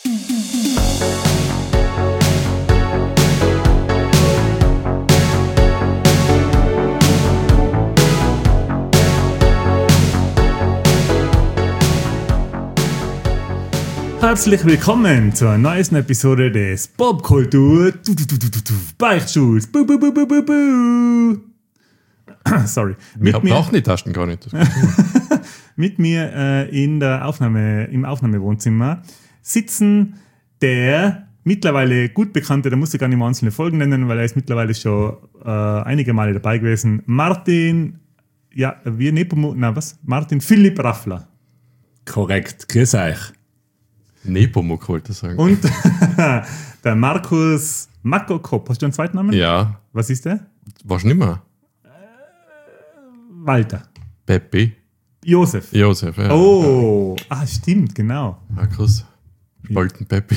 Herzlich willkommen zur neuesten Episode des Popkultur Beichtstuhls. Sorry. Wir brauchen die Taschen gar nicht. Mit mir im Aufnahmewohnzimmer sitzen der mittlerweile gut bekannte, da muss ich gar nicht mehr einzelne Folgen nennen, weil er ist mittlerweile schon einige Male dabei gewesen, Martin Philipp Raffler. Korrekt, grüß euch. Nepomuk wollte ich sagen. Und der Markus Makokop. Hast du einen zweiten Namen? Ja. Was ist der? Warst du nicht mehr? Walter. Peppi. Josef, ja. Oh, stimmt, genau. Markus. Spaltenpeppi.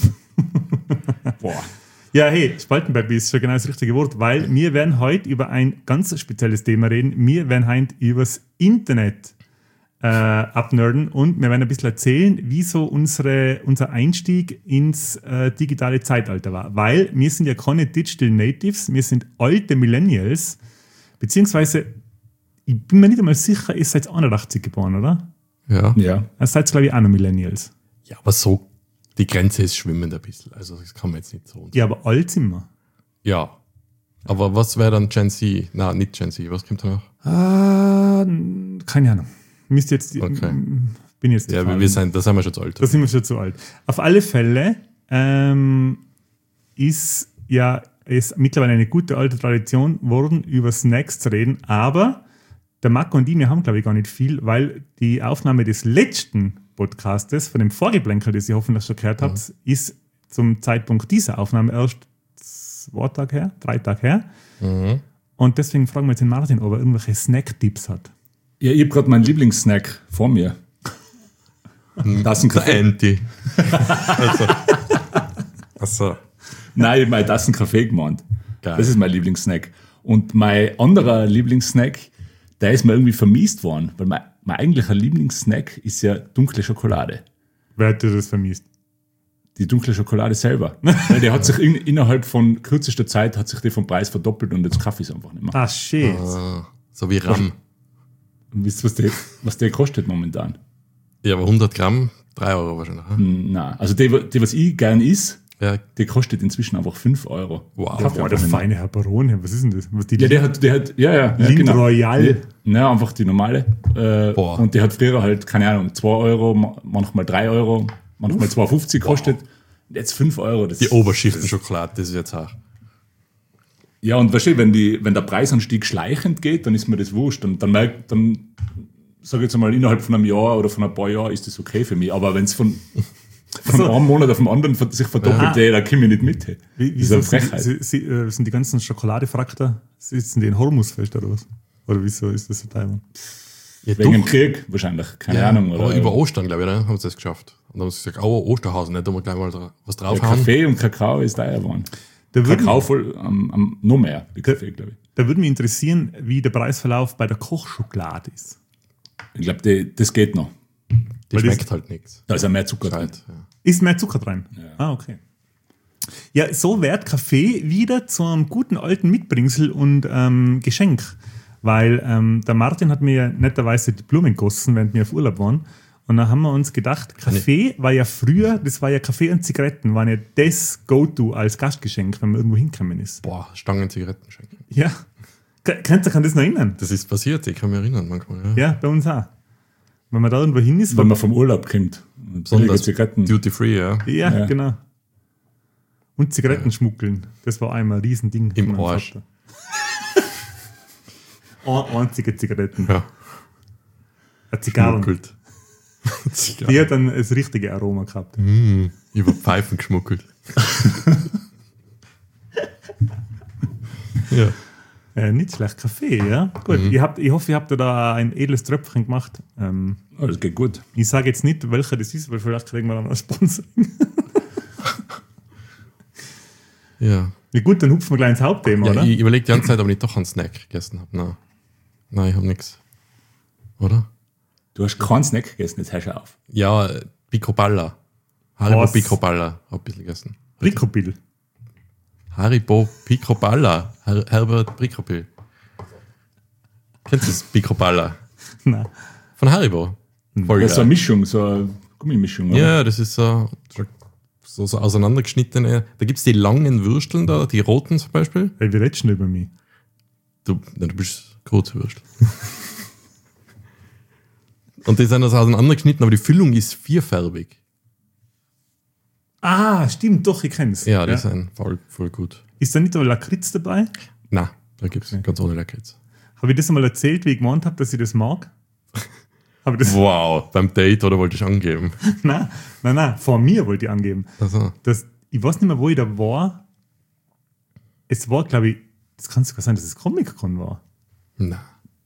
Boah. Ja, hey, Spaltenpeppi ist schon genau das richtige Wort, weil wir werden heute über ein ganz spezielles Thema reden. Wir werden heute über das Internet abnerden und wir werden ein bisschen erzählen, wie so unser Einstieg ins digitale Zeitalter war. Weil wir sind ja keine Digital Natives, wir sind alte Millennials, beziehungsweise, ich bin mir nicht einmal sicher, ihr seid 81 geboren, oder? Ja. Ihr seid, glaube ich, auch noch Millennials. Ja, aber so, die Grenze ist schwimmend ein bisschen, also das kann man jetzt nicht so. Ja, aber alt sind wir. Ja. Aber was wäre dann Gen Z? Nein, nicht Gen Z, was kommt da noch? Keine Ahnung. Müsst jetzt, okay. Bin jetzt ja, da sind wir schon zu alt. Da sind wir schon zu alt. Auf alle Fälle ist mittlerweile eine gute alte Tradition worden, über Snacks zu reden, aber der Marco und ich, wir haben, glaube ich, gar nicht viel, weil die Aufnahme des letzten Podcastes, von dem Vorgeplänkel, das ihr hoffentlich schon gehört habt, ist zum Zeitpunkt dieser Aufnahme erst 3 Tage her. Mhm. Und deswegen fragen wir jetzt den Martin, ob er irgendwelche Snack-Tipps hat. Ja, ich habe gerade meinen Lieblingssnack vor mir. Tassenkaffee. Anti. Also. Nein, ich habe meinen Tassenkaffee gemeint. Geil. Das ist mein Lieblingssnack. Und mein anderer Lieblingssnack, der ist mir irgendwie vermisst worden, weil mein eigentlicher Lieblingssnack ist ja dunkle Schokolade. Wer hat dir das vermisst? Die dunkle Schokolade selber. Weil die hat sich innerhalb von kürzester Zeit hat sich die vom Preis verdoppelt und jetzt Kaffee ist einfach nicht mehr. Ah, shit. So wie RAM. Und wisst ihr, was der kostet momentan? Ja, aber 100 Gramm, 3 Euro wahrscheinlich. Nein, also die, was ich gern is, ja. Die kostet inzwischen einfach 5 Euro. Wow, der feine Herr Barone, was ist denn das? Was der hat Lind genau. Royal. Ja, einfach die normale. Und die hat früher halt, keine Ahnung, 2 Euro, manchmal 3 Euro, manchmal 2,50 kostet. Und jetzt 5 Euro. Die Oberschichtenschokolade, das ist jetzt auch. Ja, und weißt du, wenn der Preisanstieg schleichend geht, dann ist mir das wurscht. Und dann sage ich jetzt mal, innerhalb von einem Jahr oder von ein paar Jahren ist das okay für mich. Aber wenn es von einem Monat auf den anderen sich verdoppelt, da komme ich nicht mit. Wieso sind die ganzen Schokoladefrakter, sitzen die in Hormus fest oder was? Oder wieso ist das so Taiwan? Ja, wegen dem Krieg wahrscheinlich, keine Ahnung. Oder über Ostern, glaube ich, ne? Haben sie das geschafft. Und dann haben sie gesagt, Osterhausen, nicht, da muss gleich mal was draufhauen. Kaffee und Kakao ist teuer geworden. Kakao voll noch mehr, wie Kaffee, glaube ich. Da würde mich interessieren, wie der Preisverlauf bei der Kochschokolade ist. Ich glaube, das geht noch. Die schmeckt halt nichts. Da ist ja mehr Zucker drin. Ja. Ist mehr Zucker drin? Ja. Okay. Ja, so wird Kaffee wieder zu einem guten alten Mitbringsel und Geschenk. Weil der Martin hat mir ja netterweise die Blumen gegossen, während wir auf Urlaub waren. Und dann haben wir uns gedacht, Kaffee war ja früher, Kaffee und Zigaretten waren ja das Go-To als Gastgeschenk, wenn man irgendwo hingekommen ist. Boah, Stangen Zigaretten schenken. Ja. Könnt ihr das noch erinnern? Das ist passiert, ich kann mich erinnern manchmal. Ja, bei uns auch. Wenn man da irgendwo hin ist. Wenn man vom Urlaub kommt. Besonders Duty Free, ja. Ja, genau. Und Zigaretten schmuggeln. Das war einmal ein Riesending. Im Arsch. Einzige Zigaretten. Ja. Zigarren. Die hat dann das richtige Aroma gehabt. Über Pfeifen geschmuggelt. Ja. Nicht schlecht. Kaffee, ja. Gut, ich hoffe, ihr habt da ein edles Tröpfchen gemacht. Das geht gut. Ich sage jetzt nicht, welcher das ist, weil vielleicht kriegen wir dann ein Sponsoring. Ja. Ja gut, dann hupfen wir gleich ins Hauptthema, ja, oder? Ich überlege die ganze Zeit, ob ich doch einen Snack gegessen habe. Nein, ich habe nichts. Oder? Du hast keinen Snack gegessen, jetzt hör schon auf. Ja, Picoballa Haribo Was? Picoballa, hab ein bisschen gegessen. Ricobil. Haribo Picoballa, Herbert Picoball. Kennst du das Picoballa? Nein. Von Haribo. Voll Das ist so geil. eine Mischung, so eine Gummimischung. oder? Ja, das ist so auseinandergeschnittene. Da gibt es die langen Würsteln da, die roten zum Beispiel. Hey, wir reden schon über mich. Du bist große Würstel. Und die sind also auseinandergeschnitten, aber die Füllung ist vierfärbig. Ah, stimmt, doch, ich kenn's. Ja, die sind voll gut. Ist da nicht aber Lakritz dabei? Na, da gibt es ganz ohne Lakritz. Habe ich das einmal erzählt, wie ich gemeint habe, dass ich das mag? Habe ich das? Wow, beim Date oder wollte ich angeben? Nein, vor mir wollte ich angeben. Also, Ich weiß nicht mehr, wo ich da war. Es war, glaube ich, das kann sogar sein, dass es Comic-Con war. na.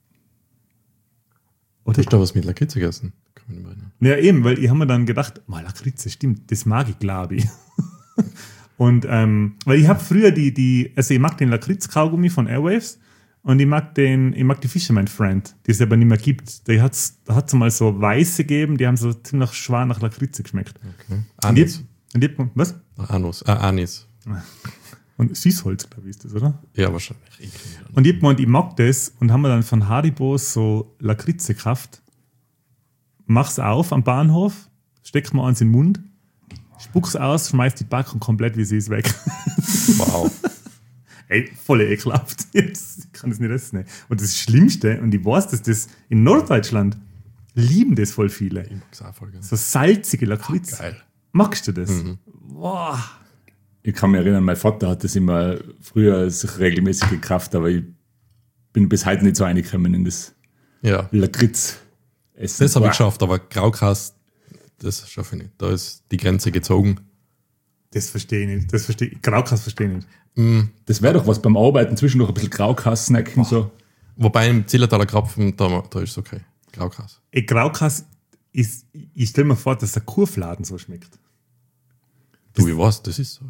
Oder? Hast du da was mit Lakritz gegessen? Kann mich nicht mehr erinnern. Ja, eben, weil ich habe mir dann gedacht, Lakritze, stimmt, das mag ich, glaube ich. Und, weil ich habe früher also ich mag den Lakritz-Kaugummi von Airwaves und ich mag die Fisherman Friend, die es aber nicht mehr gibt. Da hat es mal so weiße gegeben, die haben so ziemlich schwer nach Lakritze geschmeckt. Okay. Und Anis. was? Anis. Und Süßholz, glaube ich, ist das, oder? Ja, wahrscheinlich. Und ich hab gemeint, ich mag das und haben wir dann von Haribo so Lakritze gekauft. Mach's auf am Bahnhof, steck mir eins in den Mund, spuck's aus, schmeiß die Packung komplett, wie sie ist, weg. Wow. Ey, voll ekelhaft. Ich kann das nicht essen. Und das Schlimmste, und ich weiß, dass das in Norddeutschland lieben das voll viele. Ich mag's auch voll gerne. So salzige Lakritz. Geil. Magst du das? Boah. Ich kann mich erinnern, mein Vater hat das immer früher sich regelmäßig gekauft, aber ich bin bis heute nicht so reingekommen in das Ja. Lakritz. Das habe ich geschafft, aber Graukas, das schaffe ich nicht. Da ist die Grenze gezogen. Das verstehe ich nicht. Graukas verstehe ich nicht. Das wäre doch was beim Arbeiten zwischendurch ein bisschen Graukass snacken. So. Wobei im Zillertaler Krapfen, da ist es okay. Graukas. Ey, Graukas ist, ich stelle mir vor, dass der Kurfladen so schmeckt. Du, ich weiß, das ist so.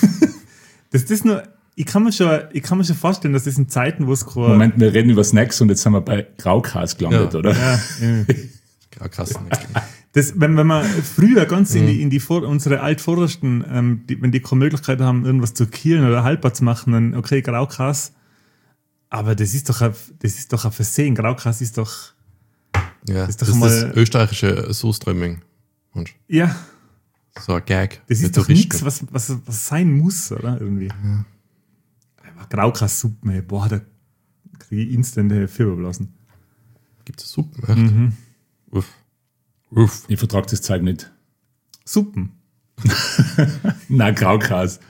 Das nur, ich kann mir schon vorstellen, dass das in Zeiten, wo es kein... Moment, wir reden über Snacks und jetzt sind wir bei Graukass gelandet, Ja. oder? Ja. Graukas nicht. Wenn man früher ganz unsere Altvordersten, wenn die keine Möglichkeit haben, irgendwas zu killen oder haltbar zu machen, dann okay, Graukas. Aber das ist doch ein Versehen. Graukas ist doch... Ja, ist das doch ist mal- das österreichische Surströmming. Und Ja, so ein Gag. das mit ist doch Touristen. nichts, was sein muss, oder? Irgendwie. Aber Graukas-Suppen, ey, boah, da kriege ich instant Fieberblasen. Gibt es Suppen, echt? Uff. Uff. Ich vertrage das Zeug nicht. Suppen. Na, Graukass.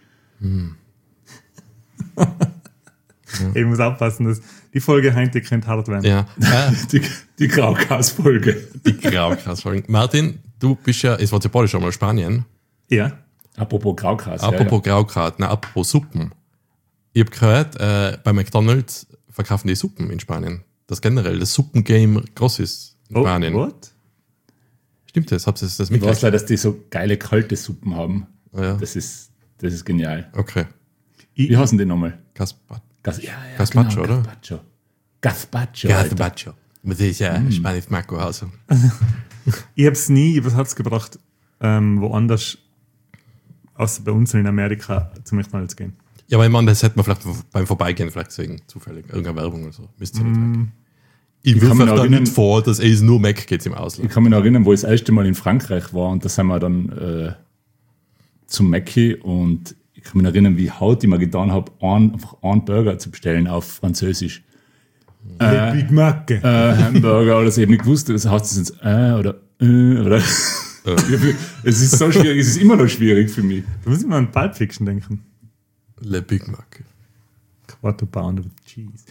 Ich muss aufpassen, dass die Folge heute könnte hart werden. Ja. Die Graukass-Folge. Die Graukas-Folgen. Martin, du bist ja, es war ja bald schon mal Spanien. Ja. Apropos Graukass. Apropos Graukat, apropos Suppen. Ich habe gehört, bei McDonalds verkaufen die Suppen in Spanien. Das generell, das Suppengame groß ist in Spanien. what? Stimmt das? Habt ihr das Ich weiß mitgekriegt? leider, dass die so geile kalte Suppen haben. Ja. Das ist genial. Okay. Wie heißen die nochmal? Gazpacho, oder? Gazpacho. Gazpacho. Alter. Gazpacho. Das ist ja Spanisch Marco also. Ich habe es nie übers Herz gebracht, woanders, außer bei uns in Amerika, zu McDonalds gehen. Ja, aber ich meine, das hätte man vielleicht beim Vorbeigehen vielleicht deswegen zufällig. Irgendeine Werbung oder so. Müsst ihr nicht halt. Ich will kann mich vielleicht noch da nicht erinnern- vor, dass es nur Mac geht im Ich Ausland. kann mich noch erinnern, wo ich das erste Mal in Frankreich war und da sind wir dann zum Mackie und ich kann mich noch erinnern, wie haut ich mir getan habe, einfach einen Burger zu bestellen auf Französisch. Big Mac. Hamburger oder so. Ich habe nicht gewusst, das heißt es jetzt oder. Es ist so schwierig, es ist immer noch schwierig für mich. Da muss ich mal an Pulp Fiction denken. Le Big Mac. Quarter Pounder with Cheese.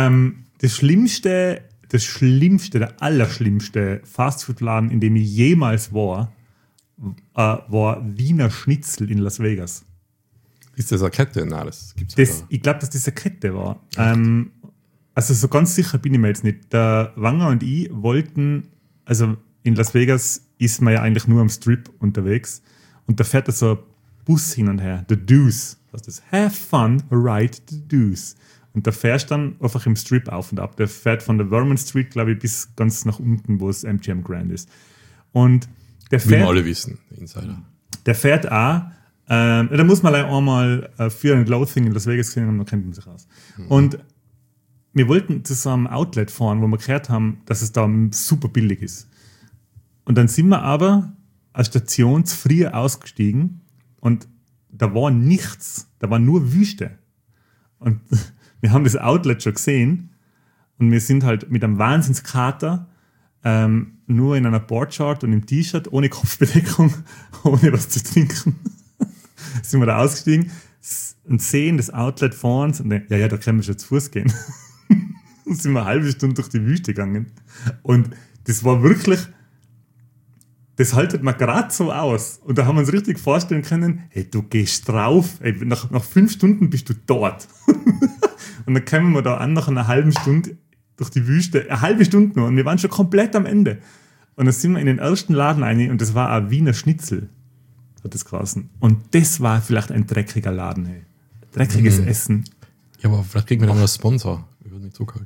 Der allerschlimmste Fastfood-Laden, in dem ich jemals war Wiener Schnitzel in Las Vegas. Ist das eine Kette? Nein, das gibt's ja. Ich glaube, dass das eine Kette war. Also so ganz sicher bin ich mir jetzt nicht. Der Wanger und ich wollten, also in Las Vegas ist man ja eigentlich nur am Strip unterwegs und da fährt da so ein Bus hin und her, The Deuce. Das ist Have fun, ride the Deuce. Und da fährst du dann einfach im Strip auf und ab. Der fährt von der Vermont Street, glaube ich, bis ganz nach unten, wo es MGM Grand ist. Und der Wie wir fährt, alle wissen, Insider. der fährt auch, da muss man einmal Fear and Loathing in Las Vegas gesehen haben, dann kennt man sich aus. Und wir wollten zu so einem Outlet fahren, wo wir gehört haben, dass es da super billig ist. Und dann sind wir aber als Station zu früh ausgestiegen und da war nichts, da war nur Wüste. Und wir haben das Outlet schon gesehen und wir sind halt mit einem Wahnsinnskater nur in einer Boardshort und im T-Shirt, ohne Kopfbedeckung, ohne was zu trinken, sind wir da ausgestiegen und sehen das Outlet vor uns und denken, ja, da können wir schon zu Fuß gehen. Und sind wir eine halbe Stunde durch die Wüste gegangen. Und das war wirklich, das haltet man gerade so aus. Und da haben wir uns richtig vorstellen können, hey, du gehst drauf, hey, nach 5 Stunden bist du dort. Und dann kommen wir da an, nach einer halben Stunde durch die Wüste, eine halbe Stunde nur, und wir waren schon komplett am Ende. Und dann sind wir in den ersten Laden rein und das war ein Wiener Schnitzel, hat das geheißen. Und das war vielleicht ein dreckiger Laden, hey. Dreckiges Essen. Ja, aber vielleicht kriegen wir dann mal einen Sponsor. Wir würden nicht zugehalten.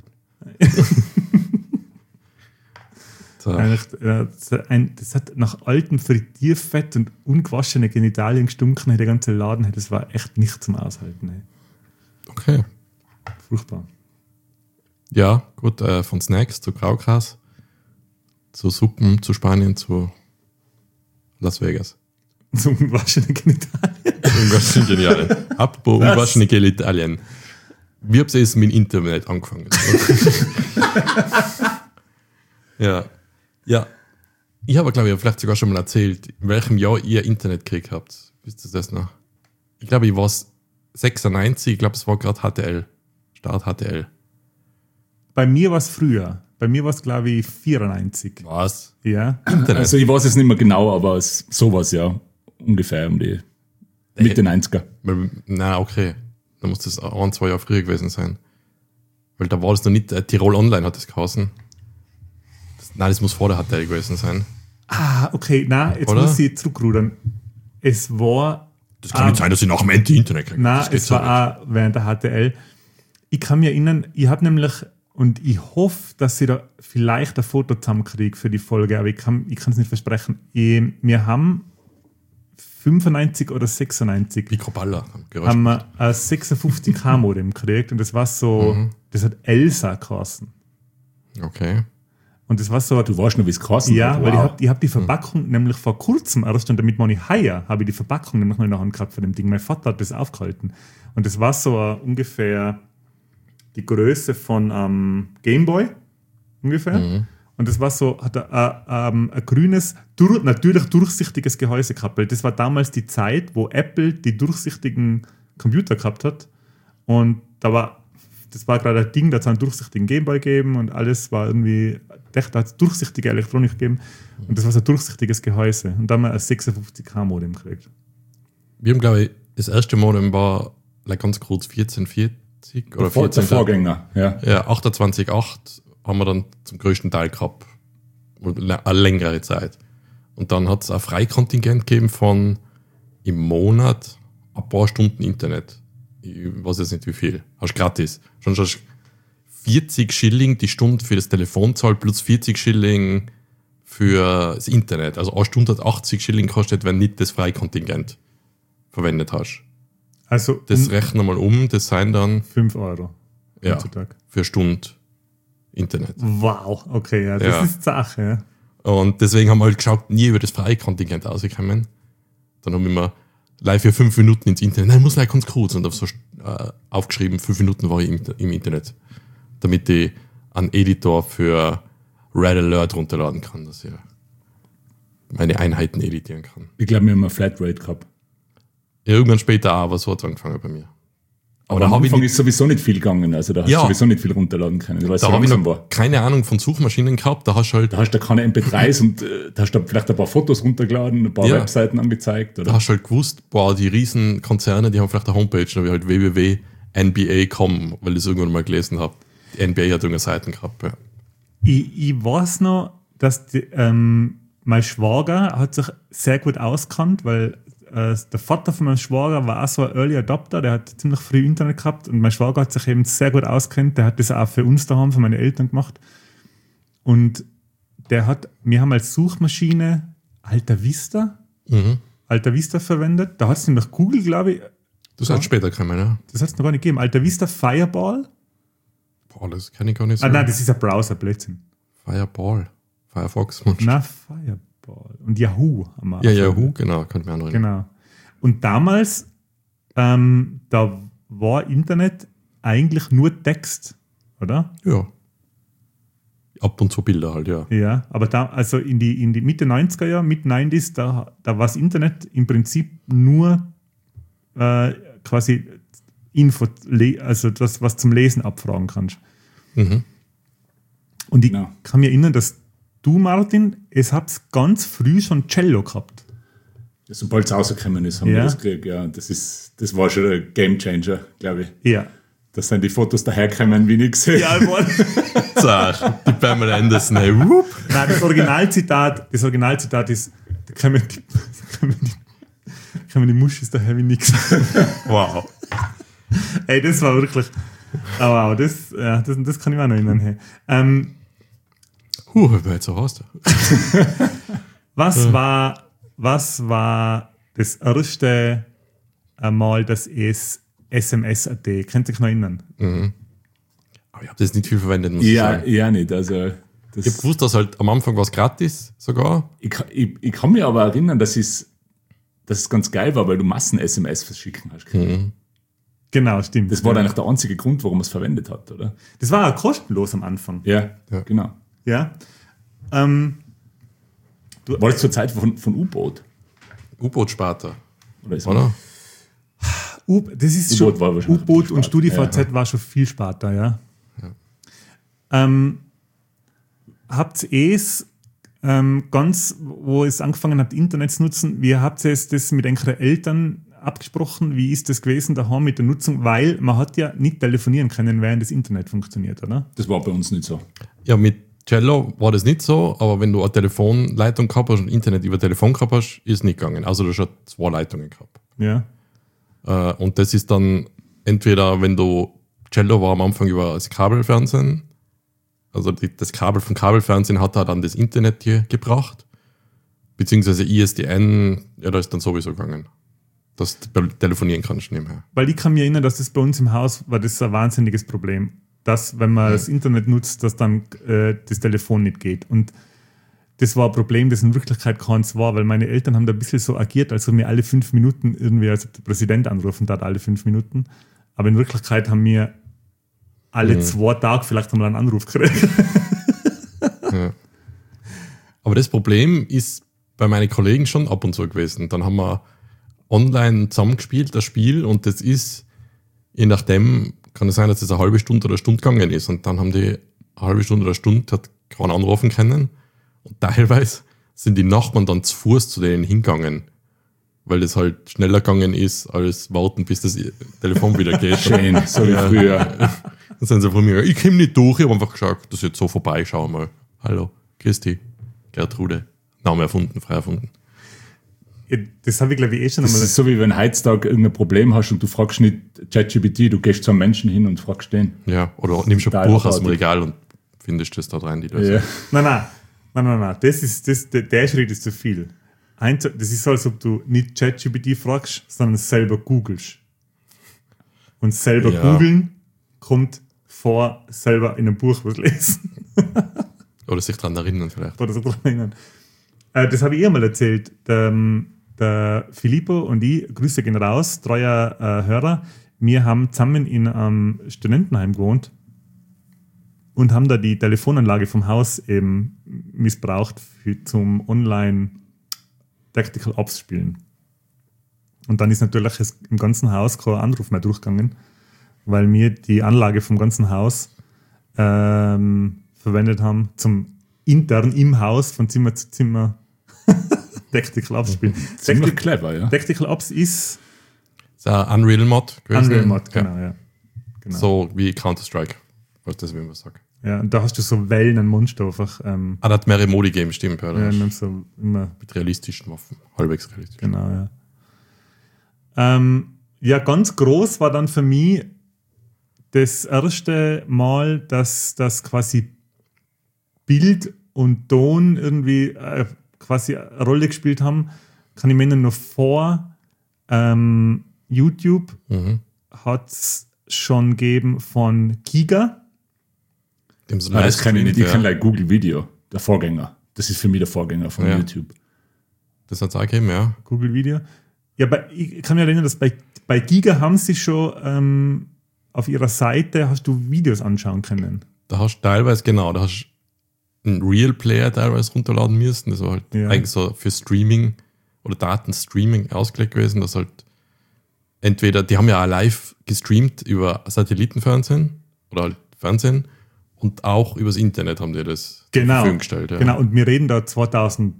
So. Das hat nach altem Frittierfett und ungewaschene Genitalien gestunken, der ganze Laden. Das war echt nicht zum Aushalten. Hey. Okay. Furchtbar. Ja, gut, von Snacks zu Graugras, zu Suppen, zu Spanien, zu Las Vegas. So ungewaschene Genitalien. Ungewaschene Genitalien. Apropos ungewaschene Genitalien. Wie habt ihr es mit dem Internet angefangen? Ja. Ja. Ich habe, glaube ich, vielleicht sogar schon mal erzählt, in welchem Jahr ihr Internet gekriegt habt. Wisst ihr das noch? Ich glaube, ich war 96, ich glaube, es war gerade HTL. Start HTL. Bei mir war es früher. Bei mir war es, glaube ich, 94. Was? Ja. Internet? Also ich weiß es nicht mehr genau, aber sowas, ja. Ungefähr um die Mitte 90er. Nein, okay. Da muss das 1-2 Jahre früher gewesen sein. Weil da war das noch nicht, Tirol Online hat das geheißen. Nein, das muss vor der HTL gewesen sein. Ah, okay. Na, jetzt Oder? muss ich zurückrudern. Es war... Das kann nicht sein, dass ich nach dem Internet kriege. Nein, es war auch während der HTL. Ich kann mich erinnern, ich habe nämlich, und ich hoffe, dass ich da vielleicht ein Foto zusammenkriege für die Folge, aber ich kann es nicht versprechen. Wir haben 95 oder 96 Mikroballa. haben wir ein 56K-Modem gekriegt und das war so, das hat Elsa geheißen. Okay. Und das war so, Du weißt noch, wie es kostet. ja, weil ich hab die Verpackung nämlich vor kurzem erst, und damit man nicht heuer, habe ich die Verpackung nämlich noch in der Hand gehabt von dem Ding. Mein Vater hat das aufgehalten. Und das war so ungefähr die Größe von Gameboy, ungefähr. Und das war so, hat ein grünes, natürlich durchsichtiges Gehäuse gehabt. Weil das war damals die Zeit, wo Apple die durchsichtigen Computer gehabt hat. Und das war gerade ein Ding, da hat es einen durchsichtigen Gameboy gegeben und alles war irgendwie, da hat es durchsichtige Elektronik gegeben. Und das war so ein durchsichtiges Gehäuse. Und da haben wir ein 56K-Modem gekriegt. Wir haben, glaube ich, das erste Modem war ganz kurz 1440 oder 14. Der Vorgänger, ja. Ja, 28.8 haben wir dann zum größten Teil gehabt. Eine längere Zeit. Und dann hat es ein Freikontingent gegeben von im Monat ein paar Stunden Internet. Ich weiß jetzt nicht wie viel. Hast gratis. Schon 40 Schilling die Stunde für das Telefon zahlt plus 40 Schilling für das Internet. Also eine Stunde hat 80 Schilling kostet, wenn nicht das Freikontingent verwendet hast. Also Das rechnen wir mal das seien dann 5 Euro ja, heutzutage. für eine Stunde Internet. Wow, okay, ja, das Ja. ist die Sache. Ja. Und deswegen haben wir halt geschaut, nie über das Freikontingent ausgekommen. Dann haben wir immer live für 5 Minuten ins Internet. Nein, muss gleich ganz kurz. Und auf so aufgeschrieben, 5 Minuten war ich im Internet. Damit ich einen Editor für Red Alert runterladen kann, dass ich meine Einheiten editieren kann. Ich glaube, wir haben eine Flatrate gehabt. Ja, irgendwann später auch, aber so hat es angefangen bei mir. Aber da am habe ich Anfang nicht- ist sowieso nicht viel gegangen. Also da hast Ja. du sowieso nicht viel runterladen können. Weil es Da so habe ich langsam noch war. keine Ahnung von Suchmaschinen gehabt. Da hast du halt Da hast du keine MP3s und da hast du vielleicht ein paar Fotos runtergeladen, ein paar Ja. Webseiten angezeigt. Da Oder? hast du halt gewusst, boah, die riesen Konzerne, die haben vielleicht eine Homepage, da habe ich halt www.nba.com, weil ich es irgendwann mal gelesen habe. Die NBA hat irgendeine Seiten gehabt. Ja. Ich weiß noch, dass mein Schwager hat sich sehr gut auskannt, weil der Vater von meinem Schwager war auch so ein Early Adopter, der hat ziemlich früh Internet gehabt und mein Schwager hat sich eben sehr gut auskennt, der hat das auch für uns daheim, für meine Eltern gemacht. Und wir haben als Suchmaschine Alta Vista. Mhm. Alta Vista verwendet. Da hat es nämlich Google, glaube ich, Das hat später gekommen, ja. das hat es noch gar nicht gegeben. Alta Vista Fireball. Boah, das kann ich gar nicht Ah, sagen. nein, das ist ein Browser, Blödsinn. Fireball. Firefox. Mensch. Na, Fireball. Und Yahoo haben wir. Ja, Yahoo, genau, kann ich mich auch noch erinnern. Genau. Und damals, da war Internet eigentlich nur Text, oder? Ja. Ab und zu Bilder halt, ja. Ja, aber da, also in die Mitte 90er Jahre, Mitte 90s, da war das Internet im Prinzip nur quasi Info, also das, was zum Lesen abfragen kannst. Mhm. Und ich Genau. kann mich erinnern, dass du, Martin, es habt ganz früh schon Cello gehabt. Sobald es rausgekommen ist, haben Ja. wir das gekriegt. Ja, das war schon ein Gamechanger, glaube ich. Ja. Da sind die Fotos dahergekommen, wie ich gesehen. Ja, So, die Pamela Anderson, hey, whoop. nein, das Originalzitat ist, da kommen die Muschis daher wie nix. Wow. Ey, das war wirklich. Oh, wow, das kann ich mir auch noch erinnern. Hey. Wer jetzt so hast du? Was war das erste Mal, dass es SMS.at? Könnt ihr euch noch erinnern? Aber ich habe das nicht viel verwendet, muss ich Ja, sagen. ja nicht. Also, das, Ich habe gewusst, dass halt am Anfang was gratis sogar. ich kann mich aber erinnern, dass es ganz geil war, weil du Massen-SMS verschicken hast. Genau, stimmt. Das war eigentlich der einzige Grund, warum man es verwendet hat, oder? Das war auch kostenlos am Anfang. Ja, Ja. genau. Ja. War das zur Zeit von U-Boot? U-Boot-Sparta, Oder ist oder? Das ist U-Boot schon, war wahrscheinlich U-Boot und Sparta. StudiVZ war schon viel später, ja. Habt ihr es ganz, wo es angefangen habt, Internet zu nutzen, wie habt ihr das mit euren Eltern abgesprochen? Wie ist das gewesen daheim mit der Nutzung? Weil man hat ja nicht telefonieren können, während das Internet funktioniert, oder? Das war bei uns nicht so. Ja, mit Cello war das nicht so, aber wenn du eine Telefonleitung gehabt hast und Internet über Telefon gehabt hast, ist nicht gegangen. Also du hast schon 2 Leitungen gehabt. Ja. Und das ist dann entweder, wenn du Cello war am Anfang über das Kabelfernsehen, also das Kabel vom Kabelfernsehen hat dann das Internet hier gebracht, beziehungsweise ISDN, ja, da ist dann sowieso gegangen, dass du telefonieren kannst nebenher. Weil ich kann mich erinnern, dass das bei uns im Haus war das ein wahnsinniges Problem, dass, wenn man das Internet nutzt, dass dann das Telefon nicht geht. Und das war ein Problem, das in Wirklichkeit keins war, weil meine Eltern haben da ein bisschen so agiert, als ob mir alle 5 Minuten irgendwie, als ob der Präsident anrufen hat, alle 5 Minuten. Aber in Wirklichkeit haben wir alle 2 Tage vielleicht einmal einen Anruf gekriegt. Ja. Aber das Problem ist bei meinen Kollegen schon ab und zu gewesen. Dann haben wir online zusammengespielt, das Spiel, und das ist, je nachdem, kann es sein, dass es eine halbe Stunde oder eine Stunde gegangen ist. Und dann haben die eine halbe Stunde oder eine Stunde hat keinen anrufen können. Und teilweise sind die Nachbarn dann zu Fuß zu denen hingegangen, weil das halt schneller gegangen ist, als warten, bis das Telefon wieder geht. Schön, so wie früher. Dann sind sie von mir, ich komme nicht durch, ich habe einfach gesagt, das ist jetzt so vorbei, schau mal. Hallo, Christi, Gertrude, Name erfunden, frei erfunden. Ja, das habe ich, glaube ich, schon Das einmal. ist so, wie wenn du heutzutage irgendein Problem hast und du fragst nicht ChatGPT, du gehst zu einem Menschen hin und fragst den. Ja, oder nimmst ein Total Buch aus dem abartig. Regal und findest das da rein, die Lösung. Ja. Nein. Der Schritt ist zu viel. Das ist so, als ob du nicht ChatGPT fragst, sondern selber googelst. Und selber Ja. googeln kommt vor, selber in einem Buch was lesen. Oder sich daran erinnern vielleicht. Oder so dran erinnern. Das habe ich mal erzählt. Der Filippo und ich, Grüße gehen raus, treuer Hörer, wir haben zusammen in einem Studentenheim gewohnt und haben da die Telefonanlage vom Haus eben missbraucht zum Online Tactical Ops spielen. Und dann ist natürlich im ganzen Haus kein Anruf mehr durchgegangen, weil wir die Anlage vom ganzen Haus verwendet haben zum intern im Haus von Zimmer zu Zimmer Tactical Ops spielen. Ziemlich clever, ja. Tactical Ops ist Das ist ein Unreal-Mod gewesen. Unreal Mod, Ja. genau, ja. Genau. So wie Counter-Strike, falls das wie man sagt. Ja, und da hast du so Wellen an Monster einfach. Das hat mehrere Modi gegeben, stimmt. Ja, Ja, das nimmst so immer, mit realistischen Waffen, halbwegs realistisch. genau, ja. Ja, ganz groß war dann für mich das erste Mal, dass das quasi Bild und Ton irgendwie quasi eine Rolle gespielt haben, kann ich mir erinnern, noch vor YouTube hat es schon gegeben von Giga. Das kann ich nicht. Ich kann like Google Video, der Vorgänger. Das ist für mich der Vorgänger von YouTube. Das hat es auch gegeben, ja. Google Video. Ja, ich kann mich erinnern, dass bei Giga haben sie schon auf ihrer Seite hast du Videos anschauen können. Da hast du teilweise, da hast du einen Real Player teilweise runterladen müssen. Das war halt eigentlich so für Streaming oder Datenstreaming ausgelegt gewesen. Das halt entweder, die haben ja auch live gestreamt über Satellitenfernsehen oder halt Fernsehen und auch übers Internet haben die das zur Verfügung gestellt. Ja. Genau, und wir reden da 2003,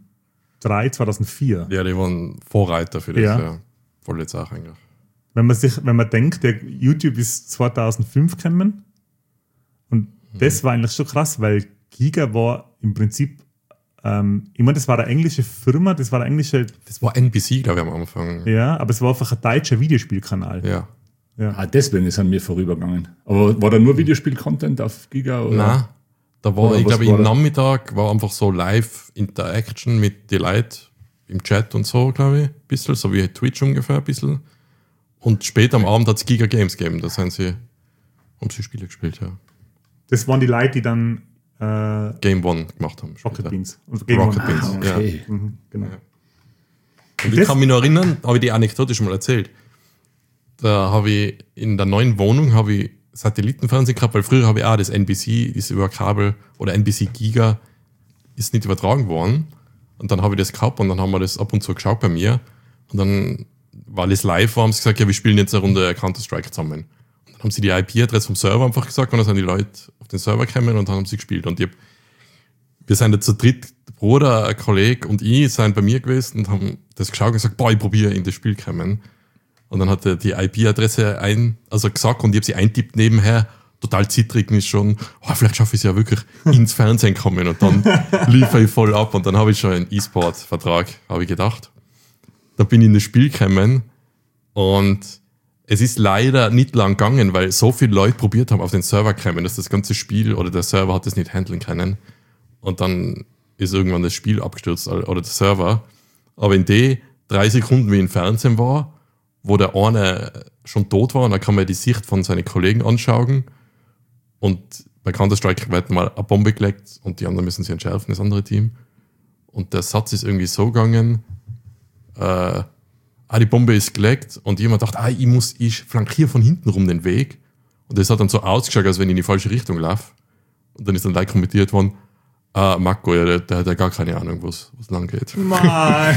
2004. Ja, die waren Vorreiter für das. Ja. Voll jetzt auch eigentlich. Wenn man denkt, der YouTube ist 2005 gekommen und das war eigentlich schon krass, weil Giga war im Prinzip, ich meine, das war eine englische Firma, das war NBC, glaube ich, am Anfang. Ja, aber es war einfach ein deutscher Videospielkanal. Ja. Deswegen ist an mir vorübergegangen. Aber war da nur Videospiel-Content auf Giga? Oder? Nein, da war, ich glaube, im Nachmittag war einfach so Live-Interaction mit den Leuten im Chat und so, glaube ich, ein bisschen, so wie Twitch ungefähr ein bisschen. Und später am Abend hat es Giga Games gegeben, da haben sie Spiele gespielt, ja. Das waren die Leute, die dann Game One gemacht haben. Rocket Beans. Rocket Beans, okay. ja. Genau. Und ich kann mich noch erinnern, habe ich die Anekdote schon mal erzählt. Da habe ich in der neuen Wohnung Satellitenfernsehen gehabt, weil früher habe ich auch das NBC, das über Kabel oder NBC Giga ist nicht übertragen worden. Und dann habe ich das gehabt und dann haben wir das ab und zu geschaut bei mir. Und dann, weil es live war, haben sie gesagt, ja, wir spielen jetzt eine Runde Counter-Strike zusammen. Und dann haben sie die IP-Adresse vom Server einfach gesagt und dann sind die Leute auf den Server gekommen und dann haben sie gespielt. Und wir sind da zu dritt, der Bruder, ein Kollege und ich sind bei mir gewesen und haben das geschaut und gesagt, boah, ich probiere in das Spiel kommen. Und dann hat er die IP-Adresse gesagt und ich habe sie eintippt nebenher, total zittrig ist schon, vielleicht schaffe ich es ja wirklich ins Fernsehen kommen und dann liefere ich voll ab und dann habe ich schon einen E-Sport-Vertrag, habe ich gedacht. Da bin ich in das Spiel gekommen und es ist leider nicht lang gegangen, weil so viele Leute probiert haben, auf den Server kommen, dass das ganze Spiel oder der Server hat das nicht handeln können und dann ist irgendwann das Spiel abgestürzt oder der Server. Aber in den 3 Sekunden, wie ich im Fernsehen war, wo der eine schon tot war und dann kann man die Sicht von seinen Kollegen anschauen und bei Counter-Strike wird mal eine Bombe gelegt und die anderen müssen sich entschärfen, das andere Team. Und der Satz ist irgendwie so gegangen, die Bombe ist gelegt und jemand dachte, ich flankiere von hinten rum den Weg. Und das hat dann so ausgeschaut, als wenn ich in die falsche Richtung laufe. Und dann ist dann gleich kommentiert worden, Marco, ja, der hat ja gar keine Ahnung, wo es lang geht. Nein.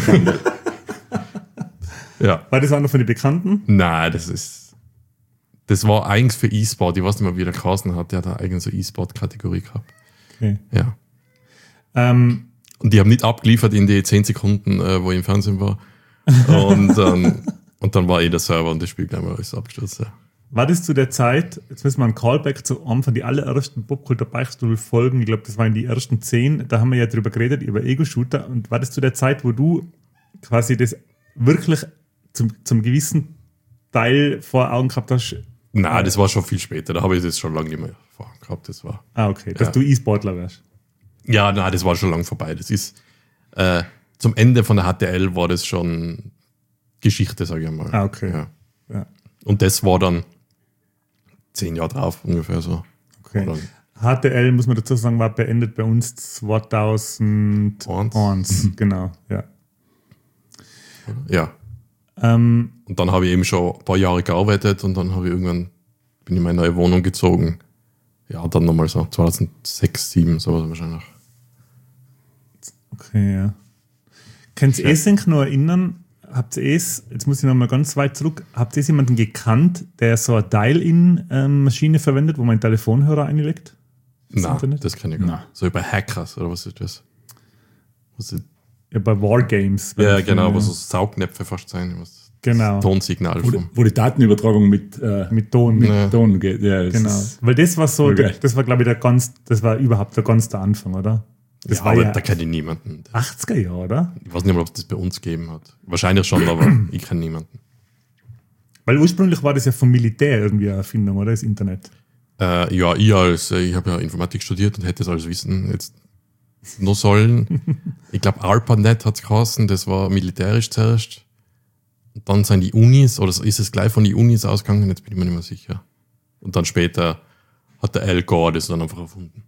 Ja. War das einer von den Bekannten? Nein, das war eigentlich für E-Sport. Ich weiß nicht mehr, wie der Carsten hat. Der hat eine eigene so E-Sport-Kategorie gehabt. Okay. Ja. Und die haben nicht abgeliefert in die 10 Sekunden, wo ich im Fernsehen war. Und dann war der Server und das Spiel gleich mal alles abgestürzt. Ja. War das zu der Zeit, jetzt müssen wir einen Callback zu Anfang, die allerersten Popkultur-Beichtstuhl-Folgen, ich glaube, das waren die ersten 10, da haben wir ja drüber geredet, über Ego-Shooter. Und war das zu der Zeit, wo du quasi das wirklich zum gewissen Teil vor Augen gehabt hast? Nein, das war schon viel später. Da habe ich das schon lange nicht mehr vor Augen gehabt. Das war, okay, dass du E-Sportler wärst. Ja, nein, das war schon lange vorbei. Das ist zum Ende von der HTL war das schon Geschichte, sage ich mal. Okay. Ja. Und das war dann 10 Jahre drauf ungefähr so. Okay. HTL, muss man dazu sagen, war beendet bei uns 2001. Genau, ja. Ja. Und dann habe ich eben schon ein paar Jahre gearbeitet und dann bin ich in meine neue Wohnung gezogen. Ja, dann nochmal so 2006, 2007, sowas wahrscheinlich. Okay, ja. Könnt ihr sich noch erinnern, jetzt muss ich nochmal ganz weit zurück, habt ihr jemanden gekannt, der so eine Dial-In-Maschine verwendet, wo man einen Telefonhörer einlegt? Nein, das kenne ich gar nicht. So über Hackers, oder was ist das? Ja, bei Wargames. Ja, genau, wo so Saugnäpfe fast sein. Genau. Tonsignal. Wo die Datenübertragung mit Ton geht. Ja, genau. Weil das war so, das war glaube ich das war überhaupt der ganze Anfang, oder? Das war aber da kenne ich niemanden. 80er Jahre, oder? Ich weiß nicht mal, ob es das bei uns gegeben hat. Wahrscheinlich schon, aber ich kenne niemanden. Weil ursprünglich war das ja vom Militär irgendwie eine Erfindung, oder? Das Internet. Ja, ich habe ja Informatik studiert und hätte das alles wissen. Jetzt noch sollen. Ich glaube, ARPANET hat es geheißen, das war militärisch zuerst. Und dann sind die Unis, oder ist es gleich von den Unis ausgegangen, jetzt bin ich mir nicht mehr sicher. Und dann später hat der Al Gore das dann einfach erfunden.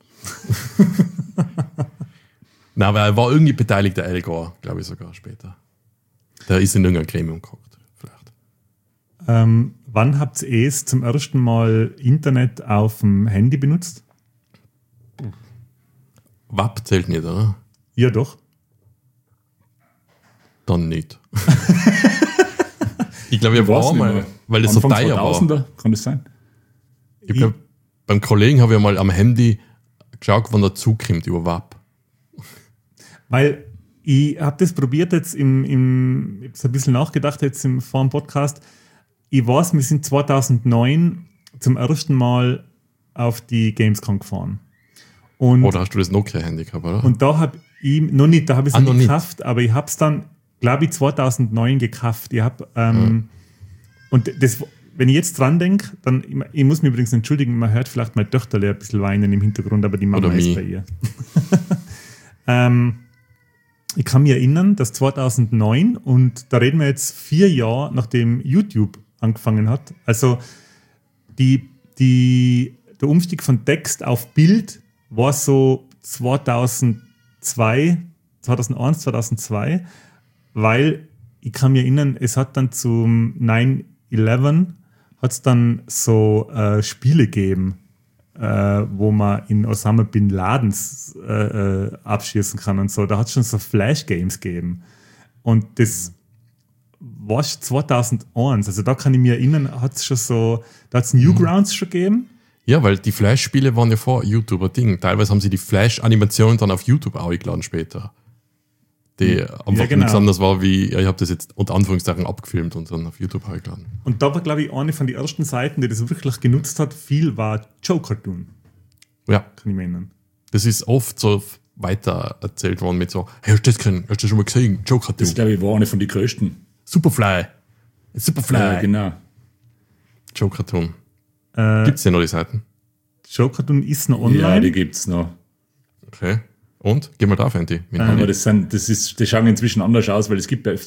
Nein, aber er war irgendwie beteiligt, der Al Gore, glaube ich sogar später. Der ist in irgendeinem Gremium gehockt, vielleicht. Wann habt ihr zum ersten Mal Internet auf dem Handy benutzt? WAP zählt nicht, oder? Ja, doch. Dann nicht. Ich glaube, ich Weiß war nicht mal, mehr. weil das so Anfang teuer war. 2000er, kann das sein? Ich glaube, beim Kollegen habe ich mal am Handy geschaut, wann der Zug kommt über WAP. Weil ich habe das probiert jetzt ich habe ein bisschen nachgedacht jetzt vor dem Podcast. Ich weiß, wir sind 2009 zum ersten Mal auf die Gamescom gefahren. Und, Oder hast du das Nokia-Handy gehabt, oder? und da habe ich noch nicht, da habe ich es noch nicht nicht. gekauft, aber ich habe es dann, glaube ich, 2009 gekauft. Ich habe und das, wenn ich jetzt dran denke, dann, ich muss mich übrigens entschuldigen, man hört vielleicht meine Töchter ein bisschen weinen im Hintergrund, aber die Mama Oder ist mich. bei ihr. Ich kann mich erinnern, dass 2009, und da reden wir jetzt 4 Jahre, nachdem YouTube angefangen hat, also der Umstieg von Text auf Bild war so 2001, 2002, weil ich kann mich erinnern, es hat dann zum 9/11 hat es dann so Spiele gegeben, wo man in Osama Bin Ladens abschießen kann und so. Da hat es schon so Flash-Games gegeben. Und das war 2001. Also da kann ich mich erinnern, hat es schon so, da hat es Newgrounds schon gegeben. Ja, weil die Flash-Spiele waren ja vor YouTube ein Ding. Teilweise haben sie die Flash-Animationen dann auf YouTube eingeladen später. Die einfach genau. nichts anderes war wie, ja, ich habe das jetzt unter Anführungszeichen abgefilmt und dann auf YouTube eingeladen. Und da war, glaube ich, eine von den ersten Seiten, die das wirklich genutzt hat, viel war Joe Cartoon. Ja, Kann ich mich erinnern. das ist oft so weiter erzählt worden mit so, hey, hast du das gesehen? Hast du das schon mal gesehen? Joe Das, Cartoon. glaube ich, war eine von den größten. Superfly. Superfly. Ja, genau. Joe Cartoon. Gibt's denn noch die Seiten? Joe Cartoon ist noch online. Ja, die gibt es noch. Okay. Und? Geh mal da, Fenty. Aber die schauen inzwischen anders aus, weil es gibt ja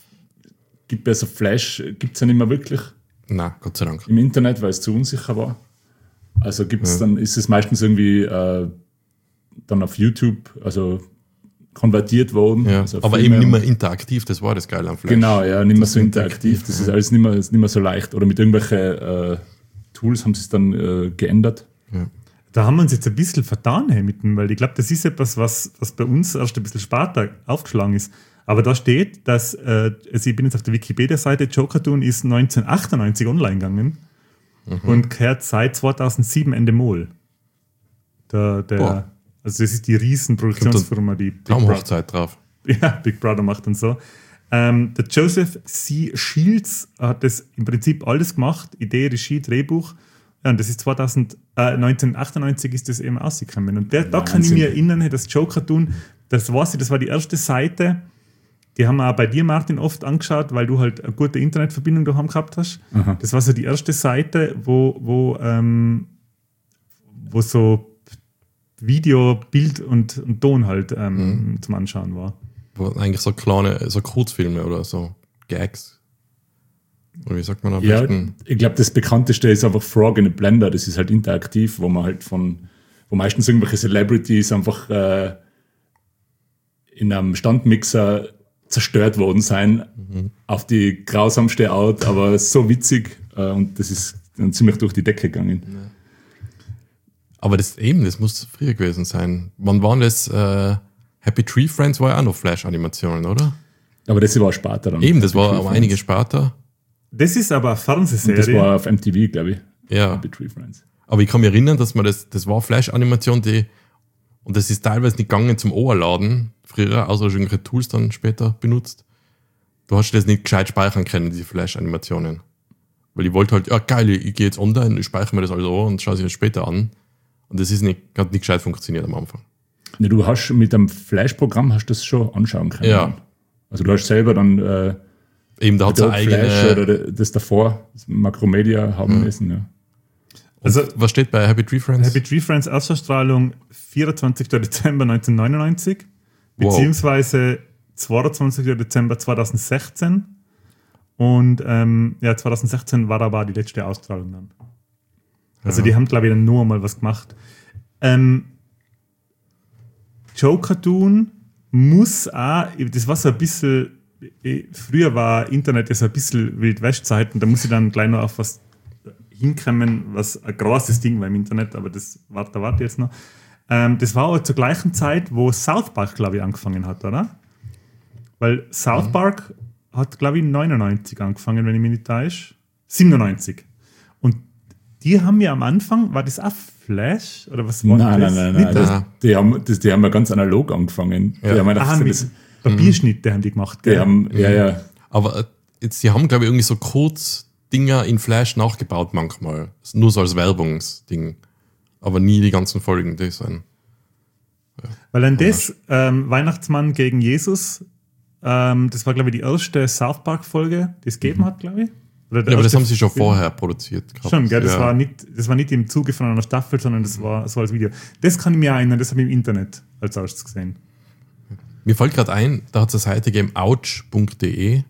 so Flash, gibt es ja nicht mehr wirklich Na, Gott sei Dank. im Internet, weil es zu unsicher war. Also dann ist es meistens irgendwie dann auf YouTube, also konvertiert worden. Ja. Also Aber Filme eben nicht und- mehr interaktiv, das war das Geile am Flash. Genau, ja, nicht mehr so interaktiv. Das ist alles nicht mehr so leicht. Oder mit irgendwelchen Tools haben sie es dann geändert. Da haben wir uns jetzt ein bisschen vertan, hey, weil ich glaube, das ist etwas, was bei uns erst ein bisschen später aufgeschlagen ist. Aber da steht, dass, also ich bin jetzt auf der Wikipedia-Seite, Joe Cartoon ist 1998 online gegangen und gehört seit 2007 Endemol. Also das ist die Riesenproduktionsfirma, die Big Brother, Traumhochzeit drauf. ja, Big Brother macht und so. Der Joseph C. Shields hat das im Prinzip alles gemacht, Idee, Regie, Drehbuch. Ja, und das ist 1998 ist das eben ausgekommen. Und da kann ich Wahnsinn. mich erinnern, hey, das Joe Cartoon, das war die erste Seite, die haben wir auch bei dir, Martin, oft angeschaut, weil du halt eine gute Internetverbindung daheim gehabt hast. Aha. Das war so die erste Seite, wo so Video, Bild und Ton halt zum Anschauen war. Wo eigentlich so kleine, so Kurzfilme oder so Gags. Oder wie sagt man am Ja, besten? ich glaube, das bekannteste ist einfach Frog in a Blender. Das ist halt interaktiv, wo meistens irgendwelche Celebrities einfach in einem Standmixer zerstört worden sein, auf die grausamste Art, aber so witzig, und das ist dann ziemlich durch die Decke gegangen. Aber das muss früher gewesen sein. Wann waren das? Happy Tree Friends war ja auch noch Flash-Animationen, oder? Aber das war später dann. Eben, das war Happy um Tree einige Friends. später. Das ist aber eine Und Fernsehserie. das war auf MTV, glaube ich. Ja. Happy Tree Friends. Aber ich kann mich erinnern, dass man das war Flash-Animation, und das ist teilweise nicht gegangen zum Oberladen, früher, außer du irgendwelche Tools dann später benutzt. Du hast das nicht gescheit speichern können, diese Flash-Animationen. Weil ich wollte halt, ja geil, ich gehe jetzt online, ich speichere mir das alles an und schaue es mir später an. Und das hat nicht gescheit funktioniert am Anfang. Ne, du hast mit einem Flash-Programm hast das schon anschauen können. Ja. Also du hast selber dann Eben, da hat es eine Adobe Flash eigene. oder das davor, das Macromedia haben müssen. Ja. Also, was steht bei Happy Tree Friends? Happy Tree Friends Erstausstrahlung 24. Dezember 1999, Wow. beziehungsweise 22. Dezember 2016. Und 2016 war aber die letzte Ausstrahlung dann. Also die haben, glaube ich, dann nur mal was gemacht. Joe-Cartoon muss auch, das war so ein bisschen, früher war Internet ja so ein bisschen Wild-West-Zeiten, da muss ich dann gleich noch auf was hinkommen, was ein großes Ding war im Internet, aber das warte jetzt noch. Das war auch zur gleichen Zeit, wo South Park, glaube ich, angefangen hat, oder? Weil South Park hat, glaube ich, 99 angefangen, wenn ich mich nicht täusche. 97. Und die haben ja am Anfang, war das auch Flash? Oder was war das? Nein. Die haben ja ganz analog angefangen. Ja. Die haben einfach Mit Papierschnitte haben die gemacht. die Gell? haben, ja. Aber jetzt, die haben, glaube ich, irgendwie so Kurzdinger in Flash nachgebaut manchmal. Nur so als Werbungsding. Aber nie die ganzen Folgen, die sind. Weil dann das Weihnachtsmann gegen Jesus, das war, glaube ich, die erste South Park-Folge, die es gegeben hat, glaube ich. Oder der Ja, aber das erste haben sie schon Film. vorher produziert gehabt. Schon, gell? Das, ja. war nicht im Zuge von einer Staffel, sondern das war so als Video. Das kann ich mir erinnern, das habe ich im Internet als erstes gesehen. Mir fällt gerade ein, da hat es eine Seite gegeben, ouch.de,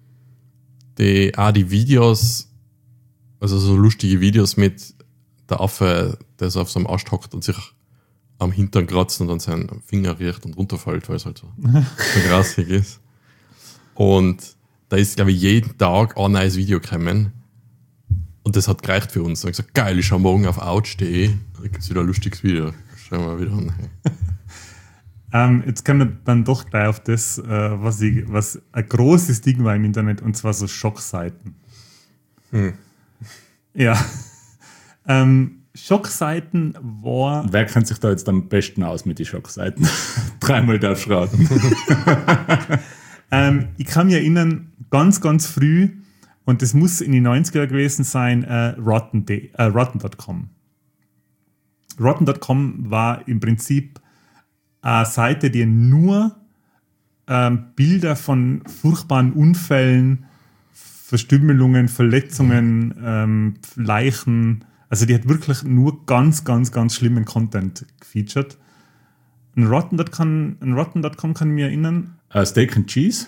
die Videos, also so lustige Videos mit der Affe, der so auf so einem Ast hockt und sich am Hintern kratzt und dann seinen Finger riecht und runterfällt, weil es halt so grassig ist. Und da ist, glaube ich, jeden Tag ein neues Video gekommen. Und das hat gereicht für uns. Da habe ich gesagt, geil, ich schaue morgen auf ouch.de, da gibt es wieder ein lustiges Video. Schauen wir mal wieder an. Jetzt kommen wir dann doch gleich auf das, was ein großes Ding war im Internet, und zwar so Schockseiten. Ja. Schockseiten war. Wer kennt sich da jetzt am besten aus mit den Schockseiten? Dreimal darfst du raten. Ich kann mich erinnern, ganz, ganz früh, und das muss in den 90er gewesen sein, Rotten.com. Rotten.com war im Prinzip eine Seite, die nur Bilder von furchtbaren Unfällen, Verstümmelungen, Verletzungen, Leichen, also die hat wirklich nur ganz, ganz, ganz schlimmen Content gefeatured. An Rotten.com kann ich mich erinnern. Steak and Cheese?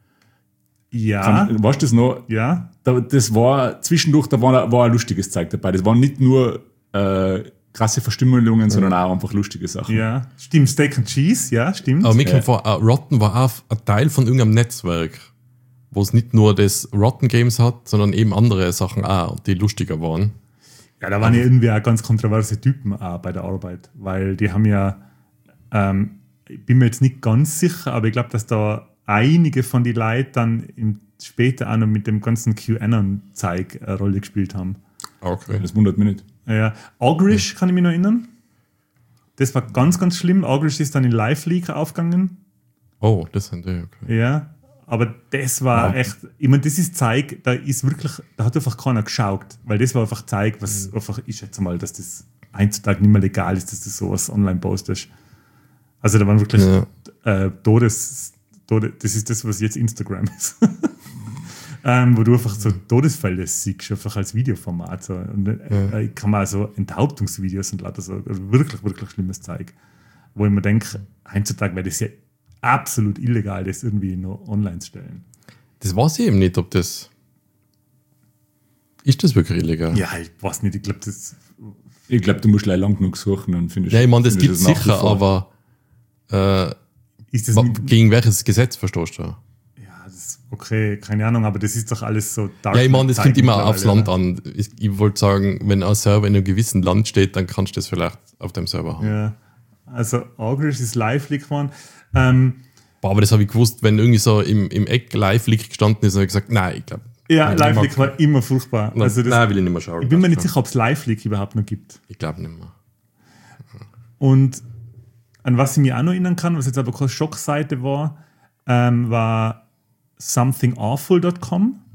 Ja. Weißt du das noch? Ja. Das war zwischendurch, da war ein lustiges Zeug dabei. Das waren nicht nur krasse Verstümmelungen, sondern auch einfach lustige Sachen. Ja, stimmt. Steak and Cheese, ja, stimmt. Aber mir kommt vor, Rotten war auch ein Teil von irgendeinem Netzwerk, wo es nicht nur das Rotten Games hat, sondern eben andere Sachen auch, die lustiger waren. Ja, da waren ja irgendwie auch ganz kontroverse Typen auch bei der Arbeit, weil die haben ja, ich bin mir jetzt nicht ganz sicher, aber ich glaube, dass da einige von den Leuten dann später auch noch mit dem ganzen QAnon-Zeug eine Rolle gespielt haben. Okay. Das wundert mich nicht. Ja, Ogrish kann ich mich noch erinnern. Das war ganz, ganz schlimm. Ogrish ist dann in Live-Leak aufgegangen. Oh, das sind die, okay. Ja, aber das war echt, ich meine, das ist Zeug, da hat einfach keiner geschaut, weil das war einfach Zeug, was einfach, ich schätze mal, dass das heutzutage nicht mehr legal ist, dass du sowas online postest. Also da waren wirklich das ist das, was jetzt Instagram ist. Wo du einfach so Todesfälle siehst, einfach als Videoformat. So. Und ich kann mal so Enthauptungsvideos und lauter so, also wirklich, wirklich schlimmes Zeug. Wo ich mir denke, heutzutage wäre das ja absolut illegal, das irgendwie noch online zu stellen. Das weiß ich eben nicht, ob das. Ist das wirklich illegal? Ja, ich weiß nicht, ich glaube, du musst lang genug suchen und findest. Ja, ich meine, das gibt es nach wie sicher, vor. aber ist das gegen welches Gesetz verstehst du? ja, das ist okay, keine Ahnung, aber das ist doch alles so dark. Ja, ich meine, das kommt immer aufs Land mittlerweile, an. Ich wollte sagen, wenn ein Server in einem gewissen Land steht, dann kannst du das vielleicht auf dem Server haben. Ja, also Ogrish ist Live-Leak geworden. Boah, aber das habe ich gewusst, wenn irgendwie so im Eck Live-Leak gestanden ist, habe ich gesagt, nein, ich glaube. Ja, Live-Leak war immer furchtbar. Also das, nein, will ich nicht mehr schauen. ich bin mir nicht sicher, ob es Live-Leak überhaupt noch gibt. Ich glaube nicht mehr. Und an was ich mich auch noch erinnern kann, was jetzt aber keine Schockseite war, war somethingawful.com.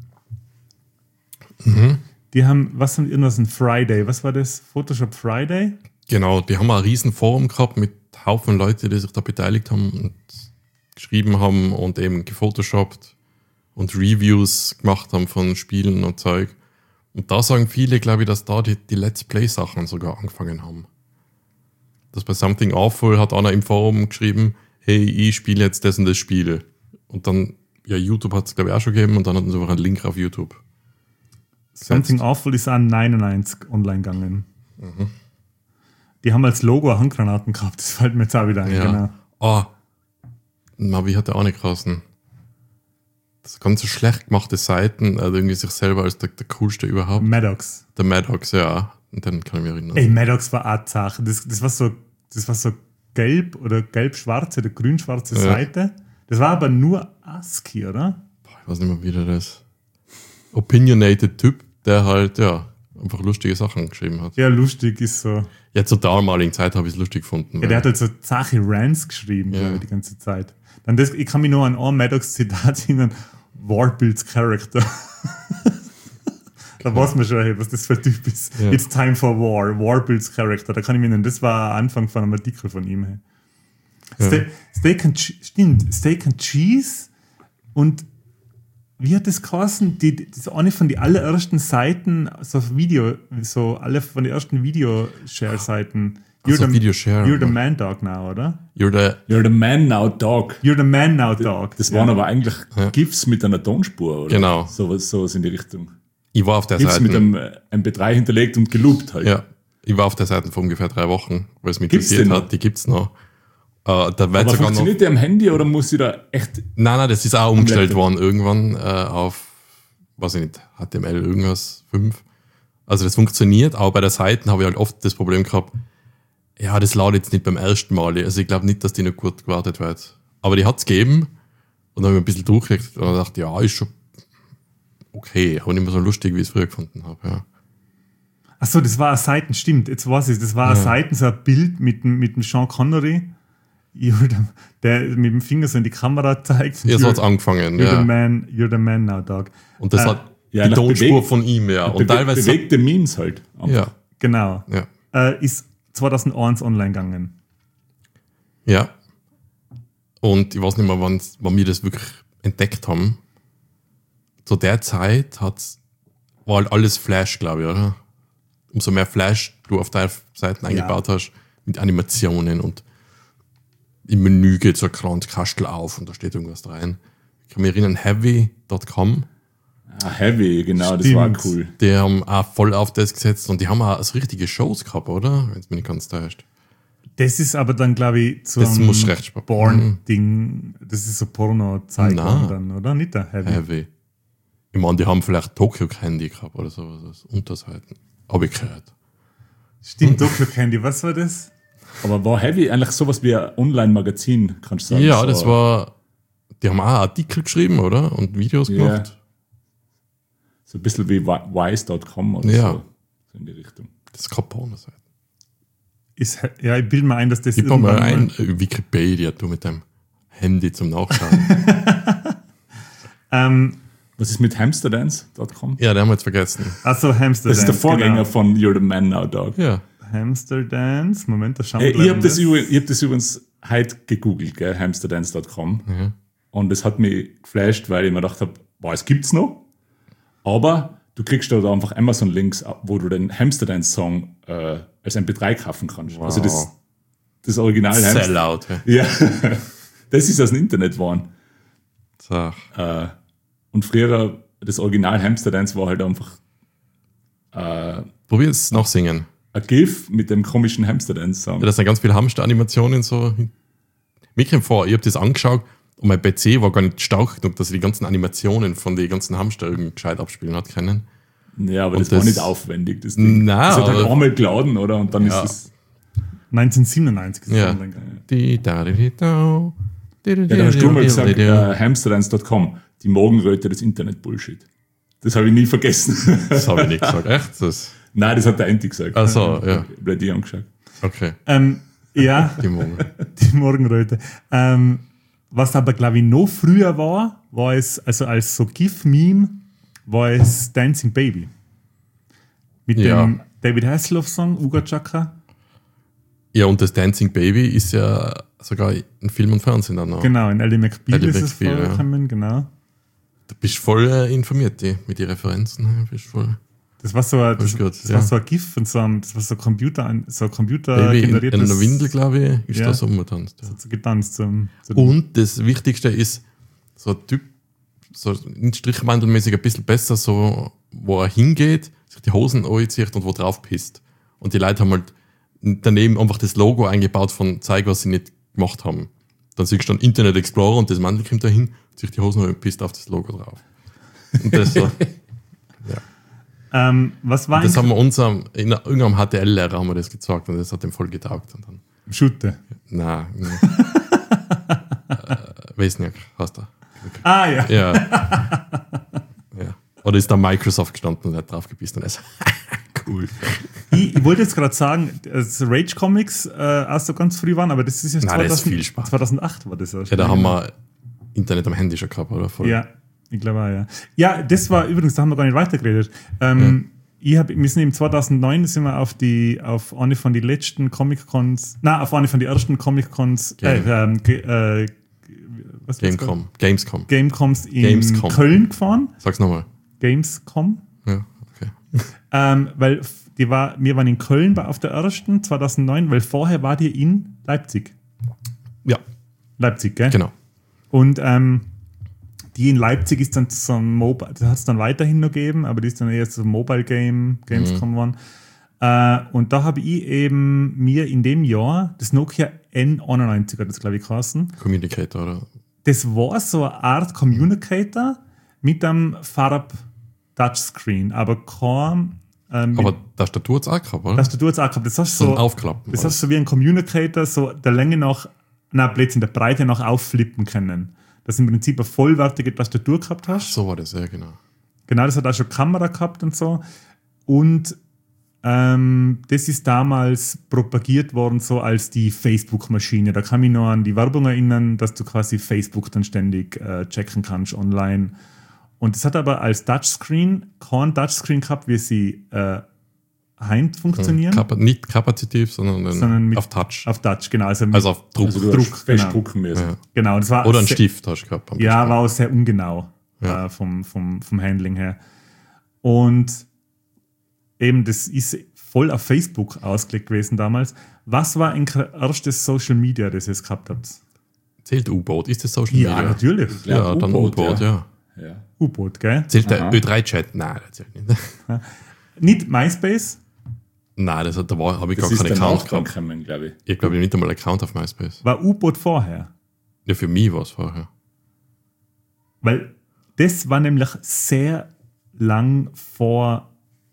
Die haben, irgendwas ein Friday, was war das? Photoshop Friday? Genau, die haben ein riesen Forum gehabt mit Haufen Leute, die sich da beteiligt haben und geschrieben haben und eben gefotoshoppt und Reviews gemacht haben von Spielen und Zeug. Und da sagen viele, glaube ich, dass da die Let's Play-Sachen sogar angefangen haben. Dass bei Something Awful hat einer im Forum geschrieben, hey, ich spiele jetzt das und das Spiel. Und dann, ja, YouTube hat es, glaube ich, auch schon gegeben und dann hatten sie einfach einen Link auf YouTube. Something Awful ist an 99 online gegangen. Die haben als Logo Handgranaten gehabt, das fällt mir jetzt auch wieder ein. Ja. Genau. Oh, Navi hat er auch nicht geheißen. Das ganze schlecht gemachte Seiten, also irgendwie sich selber als der coolste überhaupt. Maddox. Der Maddox, ja. Und dann kann ich mich erinnern. Ey, Maddox war auch Sache. Das war so gelb oder gelb-schwarze oder grün-schwarze Seite. Das war aber nur ASCII, oder? Boah, ich weiß nicht mehr, wie der das. Opinionated Typ, der halt, ja, einfach lustige Sachen geschrieben hat. Ja, lustig ist so. Ja, zur damaligen Zeit habe ich es lustig gefunden. Ja, der hat halt so Sache Rants geschrieben, glaube ich, die ganze Zeit. Dann ich kann mich noch an ein Maddox-Zitat erinnern: War builds character. Da weiß man schon, hey, was das für ein Typ ist. Ja. It's time for war. War builds character. Da kann ich mich erinnern, das war Anfang von einem Artikel von ihm. Hey. Ja. Steak and Cheese und wie hat das geheißen? Das ist eine von den allerersten Seiten, so alle von den ersten Video-Share-Seiten. Video-Share. You're the man dog now, oder? You're the man now, dog. You're the man now, dog. Das waren aber eigentlich GIFs mit einer Tonspur, oder? Genau. Sowas in die Richtung. Ich war auf der GIFs Seite. mit einem MP3 hinterlegt und geloopt halt. Ja, ich war auf der Seite vor ungefähr 3 Wochen, weil es mich Gibt's interessiert den hat. noch? Die gibt's noch. Da wird Aber sogar noch. funktioniert der am Handy oder muss ich da echt... Nein, das ist auch umgestellt Laptop. worden irgendwann auf, weiß ich nicht, HTML irgendwas 5. Also das funktioniert, aber bei der Seite habe ich halt oft das Problem gehabt, ja, das ladet jetzt nicht beim ersten Mal. Also ich glaube nicht, dass die noch gut gewartet wird. Aber die hat es gegeben und dann habe ich ein bisschen durchgelegt und dachte, ja, ist schon okay, aber nicht mehr so lustig, wie ich es früher gefunden habe. Ja. Achso, das war eine Seiten, stimmt, jetzt weiß ich, das war eine Seiten, so ein Bild mit dem Sean Connery, der mit dem Finger so in die Kamera zeigt. Ja, so hat es angefangen. You're the man now, dog. Und das hat ja, die nach Tonspur bewegt- von ihm, ja. Und teilweise. bewegte Memes halt. Ja, Genau. ja. Ist 2001 online gegangen. Ja. Und ich weiß nicht mehr, wann wir das wirklich entdeckt haben. Zu der Zeit war halt alles Flash, glaube ich, oder? Umso mehr Flash du auf deine Seiten eingebaut hast, mit Animationen und im Menü geht so ein kleines Kastel auf und da steht irgendwas rein. Ich kann mich erinnern, Heavy.com, Ah, Heavy, genau, das Stimmt. war cool. die haben auch voll auf das gesetzt und die haben auch so richtige Shows gehabt, oder? Wenn es mich nicht ganz täuscht. Das ist aber dann, glaube ich, so Das muss recht spannend. Porn-Ding. Das ist so Porno-Zeit Nein. dann, oder? Nicht der Heavy. Heavy. Ich meine, die haben vielleicht Tokyo Candy gehabt oder sowas als Unterseiten. Habe ich gehört. Stimmt, Tokyo Candy, was war das? Aber war Heavy eigentlich sowas wie ein Online-Magazin, kannst du sagen? Ja, so, das war. Die haben auch Artikel geschrieben, oder? Und Videos Ja. gemacht. so ein bisschen wie Wise.com oder Ja. so in die Richtung. Das ist keine Pornoseite. Ja, ich bilde mir ein, dass das Gib mal irgendwann ein Wikipedia, du mit deinem Handy zum Nachschauen. Was ist mit Hamsterdance.com? Ja, den haben wir jetzt vergessen. Achso, Hamster Das ist der Dance, Vorgänger genau. von You're the Man Now, Dog. Ja. Hamster Dance, Moment, da schauen wir Hey, gleich ich habe mal. das übrigens heute gegoogelt, gell, hamsterdance.com. Mhm. Und das hat mich geflasht, weil ich mir gedacht habe, boah, es gibt's noch. Aber du kriegst da einfach Amazon-Links, wo du den Hamsterdance-Song als MP3 kaufen kannst. Wow. Also das Original Hamster. Sellout. Ja. Ja, das ist aus dem Internet geworden. So. Und früher, das Original Hamsterdance war halt einfach Probier es noch singen. ein GIF mit dem komischen Hamsterdance-Song. Ja, das sind ganz viele Hamster-Animationen so. Mir kommt vor, ich habe das angeschaut und mein PC war gar nicht stark genug, dass er die ganzen Animationen von den ganzen Hamster irgendwie gescheit abspielen hat können. Ja, aber Und das war das- nicht aufwendig, das Ding. Nein, das hat halt aber- einmal geladen, oder? Und dann Ja. ist es... 1997 ist es Ja. online gegangen. Ja, da hast du mal gesagt, hamsterdance.com, die Morgenröte des Internet-Bullshit. Das habe ich nie vergessen. Das habe ich nicht gesagt. Echt? Das, Nein, das hat der Enti gesagt. Ach so, ja. Ich habe bei dir angeschaut. okay. Ja, Die Morgen. die Morgenröte. Was aber, glaube ich, noch früher war es, also als so GIF-Meme, war es Dancing Baby. Mit Ja. dem David Hasselhoff-Song, Uga Chaka. Ja, und das Dancing Baby ist ja sogar in Film und Fernsehen dann noch. Genau, in Ellie McBeal Ally ist es McBeal, ja. vorgekommen, genau. Du bist voll informiert, mit den Referenzen. Bist voll. Das war so ein, Hab ich gehört, das ja. war so ein GIF von so einem, das war so Computer Baby in generiertes. einer Windel, glaube ich, ist Ja. da so umgetanzt. Ja. So getanzt. Zum Und das Wichtigste ist, so ein Typ, so nicht strichwandelmäßig ein bisschen besser, so, wo er hingeht, sich die Hosen anzieht und wo drauf pisst. Und die Leute haben halt daneben einfach das Logo eingebaut von zeig, was sie nicht gemacht haben. Dann siehst du dann Internet Explorer und das Mandel kommt dahin, sich die Hosen und pisst auf das Logo drauf. Und das so. was war Das haben wir in irgendeinem HTL-Lehrer haben wir das gezeigt und das hat dem voll getaugt. Und dann, Schute. nein. Weiß nicht, hast du. Ah, ja. Ja. Ja. Oder ist da Microsoft gestanden und hat drauf gepisst und er so, cool. Ich wollte jetzt gerade sagen, dass Rage Comics auch so ganz früh waren, aber das ist jetzt Nein, das ist viel Spaß. 2008 war das ja. Ja, da haben wir Internet am Handy schon gehabt, oder? Voll. Ja, ich glaube auch, ja. Ja, das war übrigens, da haben wir gar nicht weitergeredet. Wir sind im 2009 sind wir auf eine von den letzten Comic-Cons, auf eine von den ersten Comic-Cons, Gamecoms in Gamescom. Köln gefahren. Sag's nochmal. Gamescom. Ja, okay. Weil wir waren in Köln auf der ersten 2009, weil vorher war die in Leipzig. Ja, Leipzig, gell? genau. Und die in Leipzig ist dann so ein Mobile, das hat es dann weiterhin noch gegeben, aber die ist dann eher so ein Mobile Gamescom geworden. Und da habe ich eben mir in dem Jahr das Nokia N91 hat das, glaube ich, geheißen. Communicator, oder? Das war so eine Art Communicator mit einem Farb-Touchscreen, aber kein Aber Tastatur hat's auch gehabt, oder? Tastatur jetzt auch gehabt. Das hast So so, ein Aufklappen. das hast so wie ein Communicator, so der Länge nach, plötzlich in der Breite nach aufflippen können. Dass du im Prinzip eine vollwertige Tastatur gehabt hast. So war das, ja, genau. Genau, das hat auch schon Kamera gehabt und so. Und das ist damals propagiert worden so als die Facebook-Maschine. Da kann mich noch an die Werbung erinnern, dass du quasi Facebook dann ständig checken kannst online. Und das hat aber als Touchscreen kein Touchscreen gehabt, wie sie heint funktionieren. Nicht kapazitiv, sondern mit, auf Touch. Auf Touch, genau. Also, mit, Also auf Druck. Also du Druck, hast festdrucken müssen. Ja. genau. Das war Oder einen sehr- Stift hast du gehabt. am Ja, besten. war auch sehr ungenau Ja. vom Handling her. Und eben, das ist voll auf Facebook ausgelegt gewesen damals. Was war ein erstes Social Media, das ihr jetzt gehabt habt? Zählt U-Boot? Ist das Social Media? natürlich. Ja, dann U-Boot, U-Boot, ja. Ja. U-Boot, gell? Zählt der Aha. Ö3-Chat? Nein, der zählt nicht. Nicht MySpace. Nein, da habe ich Das gar ist keinen dann Account auch dann gehabt. gekommen, glaube ich. Ich glaube, ich habe nicht einmal einen Account auf MySpace. War U-Boot vorher. Ja, für mich war es vorher. Weil das war nämlich sehr lang vor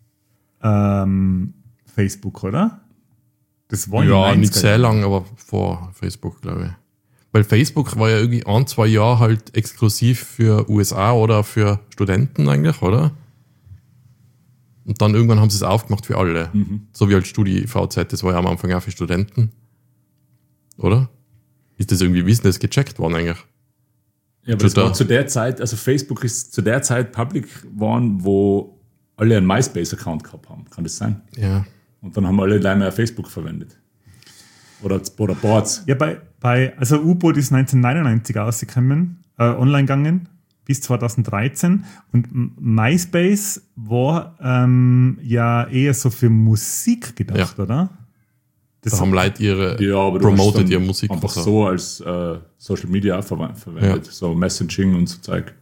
Facebook, oder? Das war in den Ja, nicht 90er sehr lang, aber vor Facebook, glaube ich. Weil Facebook war ja irgendwie 1-2 Jahre halt exklusiv für USA oder für Studenten eigentlich, oder? Und dann irgendwann haben sie es aufgemacht für alle. So wie halt StudiVZ, das war ja am Anfang auch für Studenten. Oder? Ist das irgendwie wissen, das gecheckt worden eigentlich? Ja, aber das Twitter. war zu der Zeit, also Facebook ist zu der Zeit public geworden, wo alle einen MySpace-Account gehabt haben. Kann das sein? Ja. Und dann haben alle gleich mehr Facebook verwendet. Oder Boards. Ja, also U-Boot ist 1999 ausgekommen, online gegangen, bis 2013. Und MySpace war ja eher so für Musik gedacht, oder? Das Da haben Leute Ja, aber du promoted hast dann ihre Musik. einfach und so. so als Social Media auch verwendet. Ja. So Messaging und so Zeug.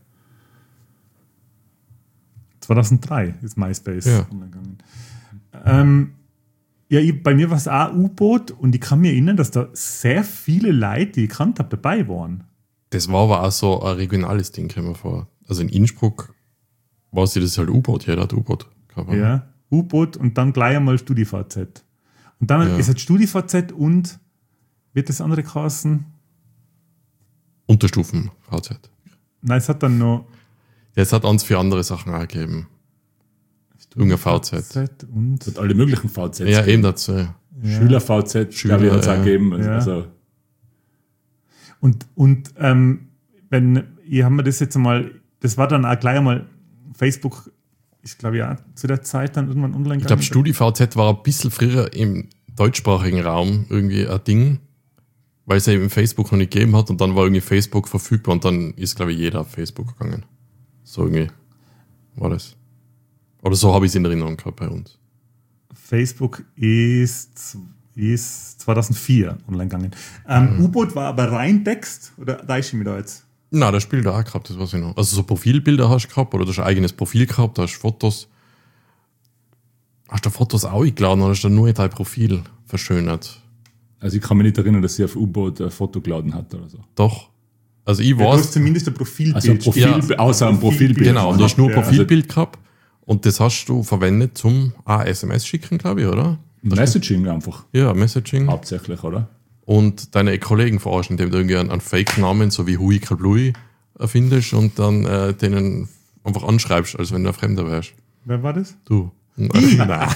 2003 ist MySpace Ja. online gegangen. Bei mir war es auch U-Boot und ich kann mir erinnern, dass da sehr viele Leute, die ich gekannt habe, dabei waren. Das war aber auch so ein regionales Ding, kommen wir vor. Also in Innsbruck war es das halt U-Boot, jeder hat U-Boot gehabt. Ja, U-Boot und dann gleich einmal StudiVZ. Und dann ist es StudiVZ und wird das andere geheißen? Unterstufen VZ. Nein, es hat dann noch Ja, es hat uns für andere Sachen auch gegeben. Irgendein VZ. und Es hat alle möglichen VZs. Ja, eben dazu. Ja. Schüler-VZ, Schüler, glaube ich, hat es ja. auch gegeben. Ja. Also, Und wenn ich habe mir das jetzt einmal, das war dann auch gleich einmal Facebook, ich glaube ja zu der Zeit dann irgendwann online Ich glaube, gegangen. StudiVZ war ein bisschen früher im deutschsprachigen Raum irgendwie ein Ding, weil es ja eben Facebook noch nicht gegeben hat und dann war irgendwie Facebook verfügbar und dann ist, glaube ich, jeder auf Facebook gegangen. So irgendwie war das. Oder so habe ich es in Erinnerung gehabt bei uns. Facebook ist 2004 online gegangen. U-Boot war aber rein Text oder da ist ich mir da jetzt? Nein, das Spiel da auch gehabt, das weiß ich noch. Also so Profilbilder hast du gehabt oder du hast ein eigenes Profil gehabt, da hast du Fotos. Hast du Fotos auch eingeladen oder hast du nur dein Profil verschönert? Also ich kann mich nicht erinnern, dass sie auf U-Boot ein Foto geladen hat oder so. Doch. Also ich Ja, du hast weiß. zumindest ein Profilbild. Also ein Profil, außer ein Profilbild. Genau, du hast nur ein Ja. Profilbild gehabt und das hast du verwendet zum SMS schicken, glaube ich, oder? Messaging einfach. Ja, Messaging. Hauptsächlich, oder? Und deine Kollegen verarschen, indem du irgendwie einen Fake-Namen, so wie Hui Kalblui, erfindest und dann denen einfach anschreibst, als wenn du ein Fremder wärst. Wer war das? Du. Nein.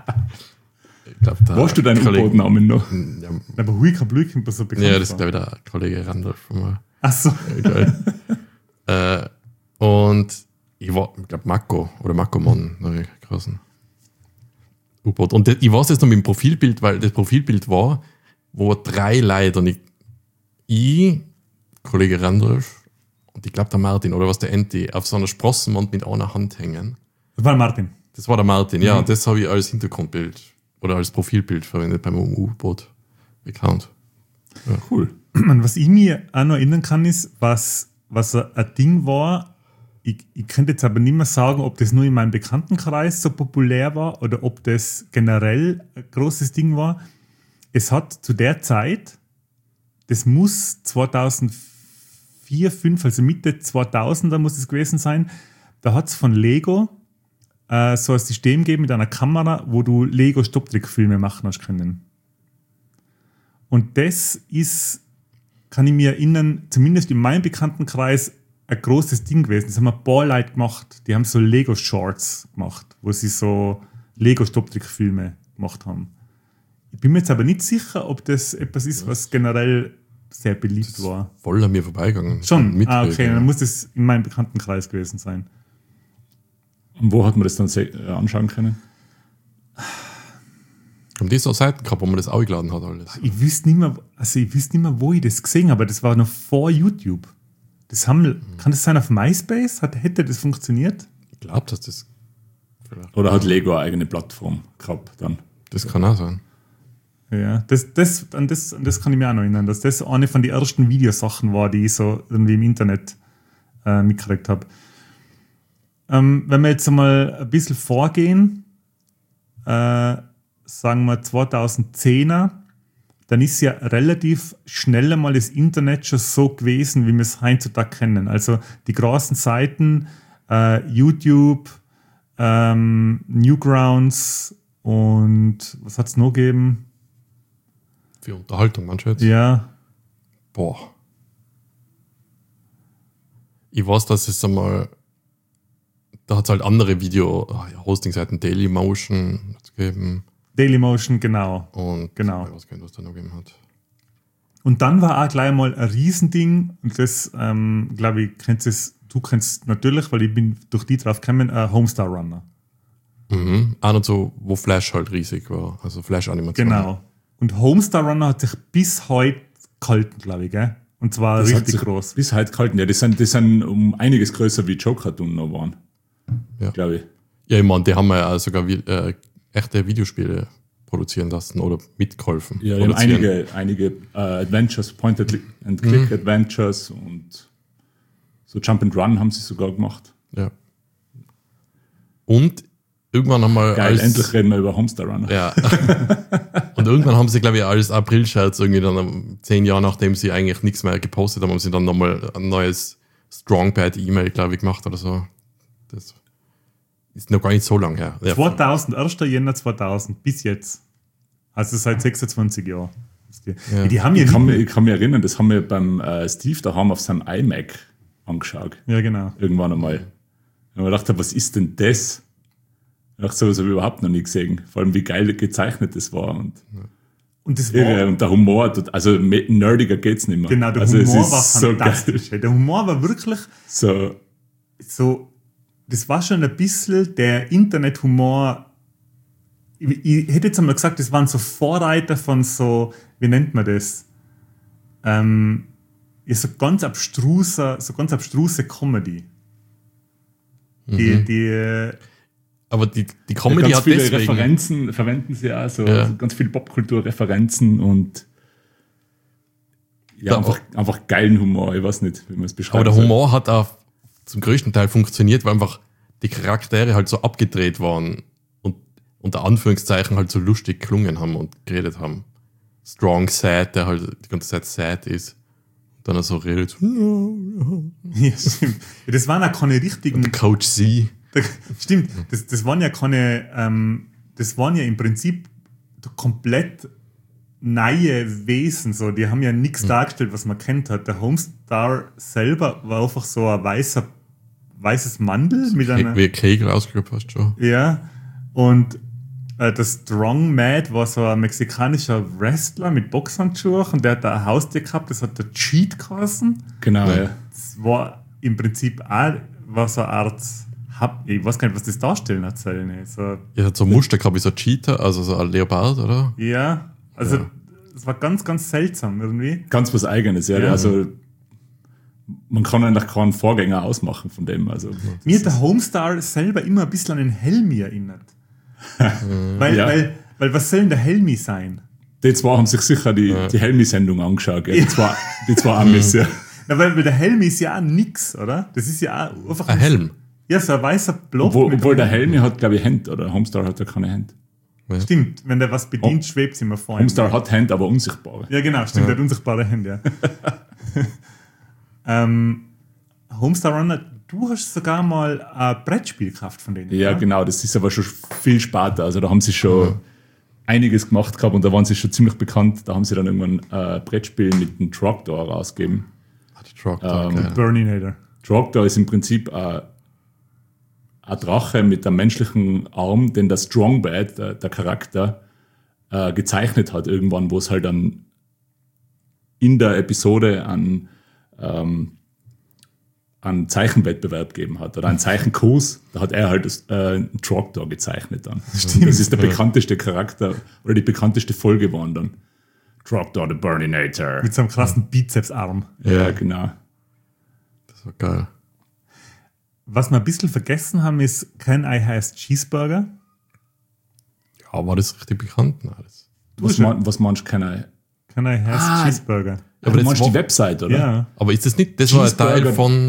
Ich glaub, der Warst du deinen Kollege- U-Boot-Namen noch? Ja, Aber Hui Kablui kommt mir so bekannt ja, das ist, vor. glaube ich, der Kollege Randolph von mir. Achso. Egal. Und ich glaube, Mako oder Makomon, habe ich geheißen. U-Boot. Und ich weiß jetzt noch mit dem Profilbild, weil das Profilbild war, wo 3 Leute und ich Kollege Randolph und ich glaube der Martin oder was der Enti auf so einer Sprossenwand mit einer Hand hängen. Das war Martin. Das war der Martin, ja. Das habe ich als Hintergrundbild oder als Profilbild verwendet beim U-Boot-Account. Cool. Und was ich mir auch noch erinnern kann, ist, was ein Ding war, ich könnte jetzt aber nicht mehr sagen, ob das nur in meinem Bekanntenkreis so populär war oder ob das generell ein großes Ding war. Es hat zu der Zeit, das muss 2004, 2005, also Mitte 2000er muss es gewesen sein, da hat es von Lego so ein System gegeben mit einer Kamera, wo du Lego-Stopptrickfilme machen hast können. Und das ist, kann ich mir erinnern, zumindest in meinem Bekanntenkreis ein großes Ding gewesen. Das haben ein paar Leute gemacht. Die haben so Lego-Shorts gemacht, wo sie so Lego-Stopptrickfilme gemacht haben. Ich bin mir jetzt aber nicht sicher, ob das etwas ist, was generell sehr beliebt war. Voll an mir vorbeigegangen. Schon? Mitreden, Okay, ja. dann muss das in meinem Bekanntenkreis gewesen sein. Und wo hat man das dann anschauen können? Haben die so Seiten gehabt, wo man das auch geladen hat alles? Ich wüsste nicht mehr, wo ich das gesehen habe, aber das war noch vor YouTube. Kann das sein auf MySpace? Hätte das funktioniert? Ich glaube, dass das vielleicht. Oder hat Lego eine eigene Plattform gehabt dann? Das kann auch sein. Ja, an das kann ich mir auch noch erinnern, dass das eine von den ersten Videosachen war, die ich so irgendwie im Internet mitgekriegt habe. Wenn wir jetzt einmal ein bisschen vorgehen, sagen wir 2010er, dann ist ja relativ schnell einmal das Internet schon so gewesen, wie wir es heutzutage kennen. Also die großen Seiten, YouTube, Newgrounds und was hat es noch gegeben? Für Unterhaltung, manchmal jetzt. Ja, Boah. Ich weiß, dass es einmal. Da hat es halt andere Video-Hosting-Seiten, Dailymotion gegeben. Dailymotion, genau. Und Genau. ich weiß gar nicht, was da noch gegeben hat. Und dann war auch gleich mal ein Riesending, und das, glaube ich, du kennst natürlich, weil ich bin durch die drauf gekommen, Homestar Runner. Mhm. Auch noch so, wo Flash halt riesig war. Also Flash-Animation. Genau. Und Homestar Runner hat sich bis heute gehalten, glaube ich, gell? Und zwar Das hat richtig sich groß. Bis heute gehalten. Ja, die sind um einiges größer wie Joe-Cartoon noch waren. Ja. Glaube ich. Ja, ich meine, die haben ja auch sogar echte Videospiele produzieren lassen oder mitgeholfen. Ja, die haben produzieren. einige Adventures, Point-and-Click-Adventures und so Jump and Run haben sie sogar gemacht. Ja. Und irgendwann haben wir Geil, endlich reden wir über Homestar Runner. Ja. Und irgendwann haben sie, glaube ich, als April-Scherz irgendwie dann 10 Jahre, nachdem sie eigentlich nichts mehr gepostet haben, sie dann nochmal ein neues Strongbad-E-Mail, glaube ich, gemacht oder so. Das ist noch gar nicht so lang her. Ja, 2000, 1. Jänner 2000, bis jetzt. Also seit 26 Jahren. Ja. Die haben ja Ich kann nicht... mich erinnern, das haben wir beim Steve daheim auf seinem iMac angeschaut. Ja, genau. Irgendwann einmal. Und ich dachte, was ist denn das? Ich dachte, sowas habe ich überhaupt noch nie gesehen. Vor allem, wie geil gezeichnet das war. Und das Irre. war... Und der Humor, also nerdiger geht's nicht mehr. Genau, der also Humor es ist war so fantastisch. geil. Der Humor war wirklich So, so, das war schon ein bisschen der Internethumor. Ich hätte jetzt einmal gesagt, das waren so Vorreiter von so, wie nennt man das? Ja, so ganz abstruse Comedy. Die Aber die Comedy ganz hat viele deswegen... Referenzen verwenden sie auch, so Ja. also ganz viele Popkultur-Referenzen und ja, einfach geilen Humor, ich weiß nicht, wie man es beschreibt. Aber der Humor hat auch zum größten Teil funktioniert, weil einfach die Charaktere halt so abgedreht waren und unter Anführungszeichen halt so lustig gelungen haben und geredet haben. Strong Sad, der halt die ganze Zeit sad ist. Dann er so redet. Ja, stimmt. Ja, das waren auch keine richtigen. Coach C. Stimmt, das waren ja keine, das waren ja im Prinzip komplett neue Wesen. So. Die haben ja nichts dargestellt, was man kennt hat. Der Homestar selber war einfach so ein weißes Mandel mit einer. Wie Kegel ausgeübt hast schon. Ja, und der Strong Mad war so ein mexikanischer Wrestler mit Boxhandschuhen und der hat da ein Haustier gehabt, das hat der Cheat geheißen. Genau, ja. Das war im Prinzip auch war so eine Art, ich weiß gar nicht, was das darstellen hat sollen. So, Er hat so Muster gehabt wie so ein Cheetah, also so ein Leopard, oder? ja, also es war ganz, ganz seltsam irgendwie. Ganz was Eigenes, ja. Ja. Also man kann eigentlich keinen Vorgänger ausmachen von dem. Also, Mir hat der Homestar selber immer ein bisschen an den Helmi erinnert. weil was soll denn der Helmi sein? die zwei haben sich sicher die Helmi-Sendung angeschaut. Ja. Die zwei Amis, ja. Na, weil der Helmi ist ja auch nix, oder? Das ist ja auch einfach Ein Helm. Ja, so ein weißer Block. Obwohl der Helmi hat, glaube ich, Hände, oder Homestar hat ja keine Hände. Stimmt, wenn der was bedient, schwebt es immer vor ihm. Homestar hat Hände, aber unsichtbare. Ja, genau, stimmt, der hat unsichtbare Hände, ja. Homestar Runner, du hast sogar mal ein Brettspiel gekauft von denen. Ja, oder? genau, das ist aber schon viel später. Also da haben sie schon einiges gemacht gehabt und da waren sie schon ziemlich bekannt. Da haben sie dann irgendwann ein Brettspiel mit einem Trogdor rausgegeben. Die Trogdor, geil. Burninator. Trogdor ist im Prinzip ein Drache mit einem menschlichen Arm, den der Strongbad, der Charakter, gezeichnet hat irgendwann, wo es halt dann in der Episode einen Zeichenwettbewerb gegeben hat oder einen Zeichenkurs, da hat er halt einen Trogdor gezeichnet dann. Stimmt. Das ist der bekannteste Charakter oder die bekannteste Folge geworden dann. Trogdor the Burninator. Mit so einem krassen Bizepsarm. Ja, genau. Das war geil. Was wir ein bisschen vergessen haben, ist Can I Has Cheeseburger? Ja, war das richtig bekannt? Nein, das. Was meinst du, keine Can I Has Cheeseburger? Aber du das meinst war, die Website, oder? Ja. aber ist das nicht, das war ein Teil von.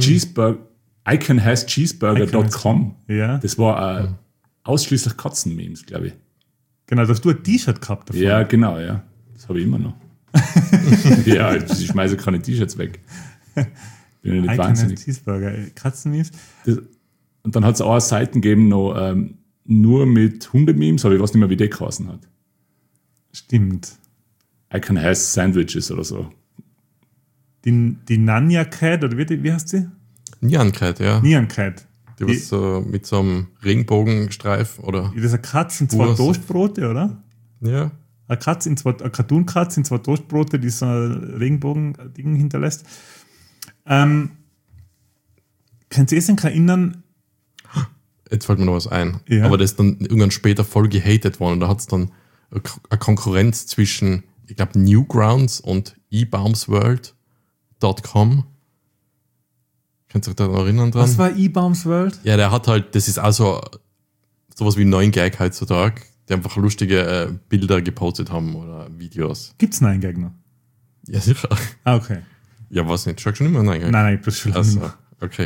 icanhascheeseburger.com. Ja. Das war ausschließlich Katzenmemes, glaube ich. Genau, da hast du ein T-Shirt gehabt davon. Ja, genau, ja. Das habe ich immer noch. Ja, ich schmeiße keine T-Shirts weg. Bin ja nicht I Can Has wahnsinnig. Cheeseburger. Katzenmemes. Und dann hat es auch Seiten gegeben, noch nur mit Hundememes, aber ich weiß nicht mehr, wie die geheißen hat. Stimmt. I can have Sandwiches oder so. Die Nanya Cat, oder wie heißt sie? Nyan-Cat, ja. Nyan Cat. Die was so mit so einem Regenbogenstreif oder. Das ist eine Katze in zwei Ursa. Toastbrote, oder? Ja. Eine Cartoon-Katze in zwei Toastbrote, die so ein Regenbogen-Ding hinterlässt. Könnt ihr sich erinnern? Jetzt fällt mir noch was ein. Ja. Aber das ist dann irgendwann später voll gehatet worden. Und da hat es dann eine Konkurrenz zwischen, ich glaube, Newgrounds und eBaumsworld.com. Könnt ihr euch da noch erinnern dran? Was war eBaums World? Ja, der hat halt, das ist also sowas wie 9gag heutzutage, die einfach lustige Bilder gepostet haben oder Videos. Gibt's einen Gegner? Ja, sicher. Ah, okay. Ja, was nicht? Schau schon immer 9gag? Nein, das ist schon lange nicht Also, mehr. okay.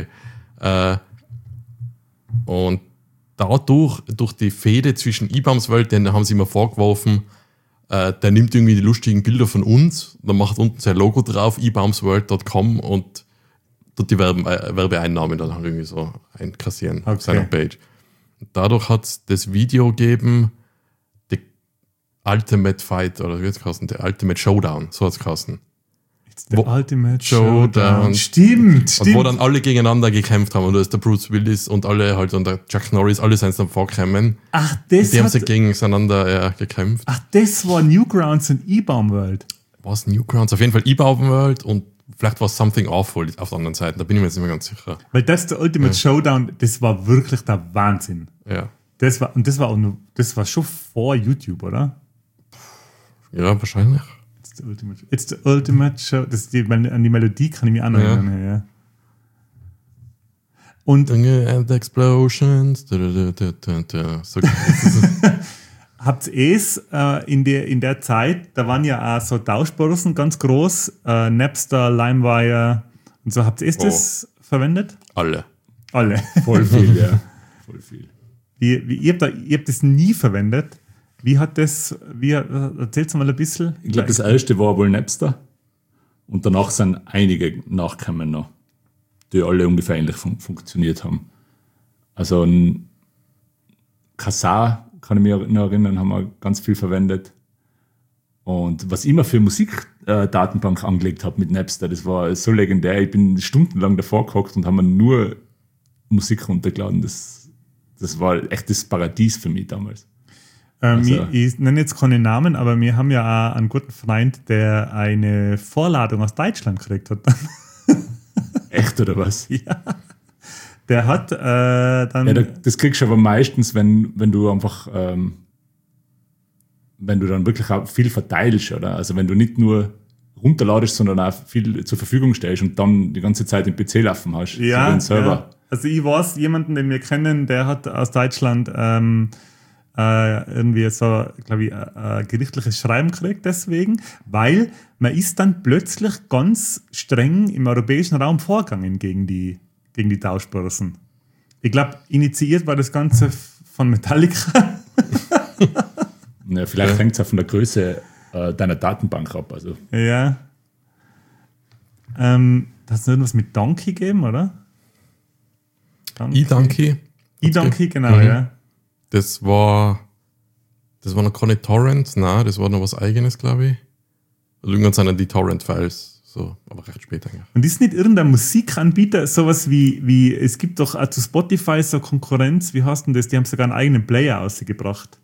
Und dadurch, durch die Fehde zwischen eBaumsworld, den haben sie immer vorgeworfen, der nimmt irgendwie die lustigen Bilder von uns, dann macht unten sein Logo drauf, eBaumsworld.com und tut die Werbeeinnahmen dann halt irgendwie so einkassieren auf Okay. seiner Page. Und dadurch hat es das Video gegeben, die Ultimate Fight, oder wie hat es geheißen? Der Ultimate Showdown, so hat es geheißen. The Ultimate Showdown. Showdown. Stimmt. Und wo dann alle gegeneinander gekämpft haben. Und da ist der Bruce Willis und alle halt und der Chuck Norris, alle sind dann vorgekommen. Ach, das Die haben sie hat, gegeneinander gekämpft. ach, das war Newgrounds und eBaum World. War es Newgrounds? Auf jeden Fall eBaumsworld und vielleicht war es Something Awful auf der anderen Seite. Da bin ich mir jetzt nicht mehr ganz sicher. Weil das, der Ultimate Showdown, das war wirklich der Wahnsinn. Ja, Das war schon vor YouTube, oder? ja wahrscheinlich. It's the Ultimate Show. Das ist an die Melodie kann ich mich auch noch Ja. erinnern. Ja. Und And Explosions. So, habt ihr es in der Zeit, da waren ja auch so Tauschbörsen ganz groß, Napster, LimeWire und so. Habt ihr das verwendet? alle. Alle. Voll viel, ja. Voll viel. Ihr habt das nie verwendet. Erzähl's mal ein bisschen. Ich glaube, das erste war wohl Napster. Und danach sind einige nachgekommen noch, die alle ungefähr ähnlich funktioniert haben. Also ein Kazaa, kann ich mich noch erinnern, haben wir ganz viel verwendet. Und was ich immer für Musikdatenbank angelegt habe mit Napster, das war so legendär. Ich bin stundenlang davor gehockt und haben mir nur Musik runtergeladen. Das war echt das Paradies für mich damals. Ich nenne jetzt keine Namen, aber wir haben ja auch einen guten Freund, der eine Vorladung aus Deutschland gekriegt hat. Echt, oder was? Ja. Der hat dann... Ja, das kriegst du aber meistens, wenn du einfach... wenn du dann wirklich auch viel verteilst, oder? Also wenn du nicht nur runterladest, sondern auch viel zur Verfügung stellst und dann die ganze Zeit den PC laufen hast. Ja, so den Server. Ja. Also ich weiß, jemanden, den wir kennen, der hat aus Deutschland irgendwie so, glaube ich, gerichtliches Schreiben gekriegt deswegen, weil man ist dann plötzlich ganz streng im europäischen Raum vorgegangen gegen die Tauschbörsen. Ich glaube, initiiert war das Ganze von Metallica. Ja, vielleicht hängt es auch von der Größe deiner Datenbank ab. Also. Ja. Da hat es noch irgendwas mit Donkey gegeben, oder? eDonkey. eDonkey, genau, ja. Das war noch keine Torrents, nein, das war noch was Eigenes, glaube ich. Irgendwann sind dann die Torrent-Files, so, aber recht spät eigentlich. Und ist nicht irgendein Musikanbieter sowas wie es gibt doch auch zu Spotify so Konkurrenz, wie heißt denn das? Die haben sogar einen eigenen Player ausgebracht.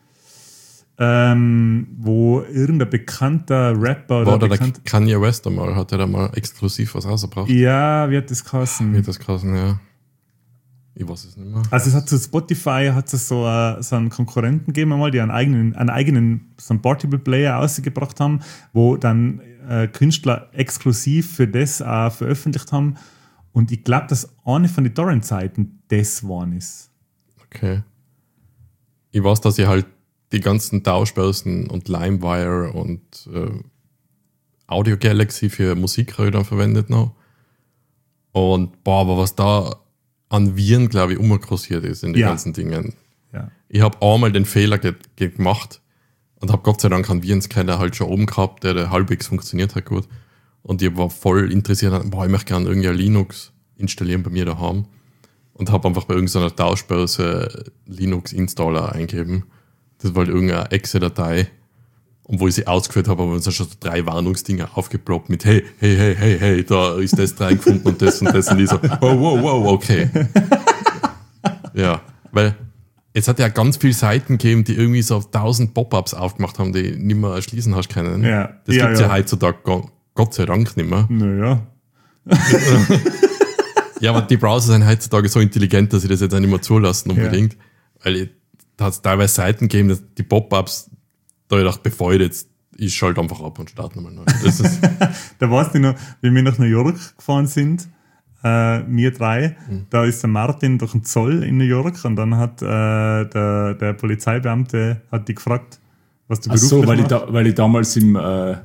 Wo irgendein bekannter Rapper oder der Kanye West einmal, hat er da mal exklusiv was rausgebracht? Ja, wie hat das geheißen? Ja. Ich weiß es nicht mehr. Also es hat zu Spotify so einen Konkurrenten gegeben einmal, die einen eigenen so einen Portable Player ausgebracht haben, wo dann Künstler exklusiv für das auch veröffentlicht haben. Und ich glaube, dass eine von den Torrent-Seiten das waren ist. Okay. Ich weiß, dass ich halt die ganzen Tauschbörsen und LimeWire und Audio Galaxy für Musikröder verwendet noch. Und aber was da an Viren, glaube ich, umkursiert ist in den ganzen Dingen. Ja. Ich habe einmal den Fehler gemacht und habe Gott sei Dank einen Virenscanner halt schon oben gehabt, der halbwegs funktioniert hat gut. Und ich war voll interessiert, ich möchte gerne irgendwie ein Linux installieren bei mir daheim. Und habe einfach bei irgendeiner Tauschbörse Linux-Installer eingegeben. Das war halt irgendeine Exe-Datei. Und wo ich sie ausgeführt habe, haben wir schon so 3 Warnungsdinger aufgeploppt mit hey, da ist das reingefunden und das. Und ich so, wow, okay. Ja, weil es hat ja ganz viele Seiten gegeben, die irgendwie so 1000 Pop-Ups aufgemacht haben, die nicht mehr erschließen hast können. Ja. Das gibt es ja heutzutage Gott sei Dank nicht mehr. Naja. Ja, aber die Browser sind heutzutage so intelligent, dass sie das jetzt auch nicht mehr zulassen unbedingt. Weil da hat es teilweise Seiten gegeben, dass die Pop-Ups, da ich dachte, bevor ich schalte einfach ab und starte nochmal neu. Das ist Da weißt du noch, wie wir nach New York gefahren sind, wir 3, da ist der Martin durch den Zoll in New York und dann hat der Polizeibeamte die gefragt, was du beruflich machst. Weil ich damals in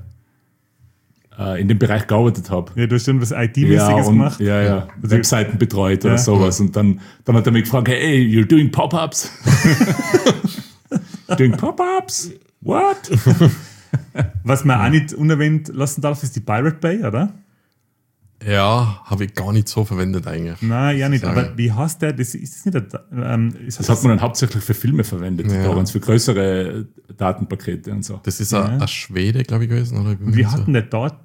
dem Bereich gearbeitet habe. Ja, du hast irgendwas IT-mäßiges gemacht. Ja. Webseiten betreut oder sowas. Und dann hat er mich gefragt, hey, you're doing Pop-Ups? Doing Pop-Ups? What? Was man auch nicht unerwähnt lassen darf, ist die Pirate Bay, oder? ja, habe ich gar nicht so verwendet eigentlich. Nein, ja nicht. Sagen. Aber wie heißt der? Das ist nicht Das hat man dann hauptsächlich für Filme verwendet. Ja. Da waren es für größere Datenpakete und so. Das ist ein Schwede, glaube ich, gewesen. Oder? Und wie hat denn der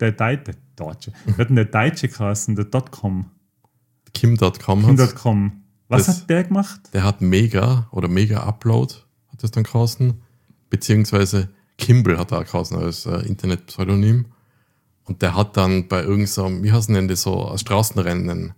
Deutsche geheißen, der .com? Kim.com hat's. Kim.com. Was Das- hat der gemacht? Der hat Mega Upload, hat das dann geheißen. Beziehungsweise Kimball hat er auch geheißen als Internetpseudonym. Und der hat dann bei irgendeinem, wie heißen denn das so, Straßenrennen,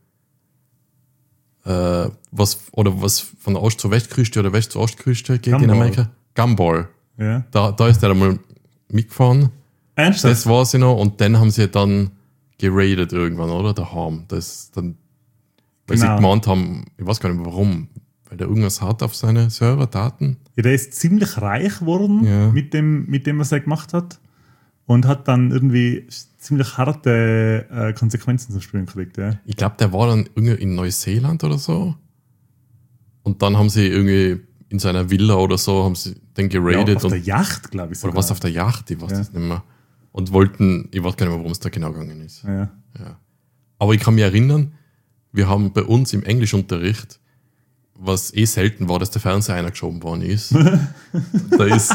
was von der Ost- zur Westküste oder West- zur Ostküste geht in Gumball. Amerika. Gumball. Ja. Da ist der einmal mitgefahren. Ernsthaft? Das war sie noch. Und dann haben sie dann geradet irgendwann, oder? Daheim. Das dann Weil Genau. sie gemeint haben, ich weiß gar nicht warum, weil der irgendwas hat auf seine Serverdaten. Ja, der ist ziemlich reich geworden Ja. mit dem, was er gemacht hat. Und hat dann irgendwie ziemlich harte Konsequenzen zu spüren gekriegt. Ja. Ich glaube, der war dann irgendwie in Neuseeland oder so. Und dann haben sie irgendwie in seiner Villa oder so, haben sie den geradet. Auf der Yacht, glaube ich. Oder was auf der Yacht, ich weiß Ja. das nicht mehr. Und wollten, ich weiß gar nicht mehr, worum es da genau gegangen ist. Ja. Ja. Aber ich kann mich erinnern, wir haben bei uns im Englischunterricht, was selten war, dass der Fernseher eingeschoben worden ist. Da ist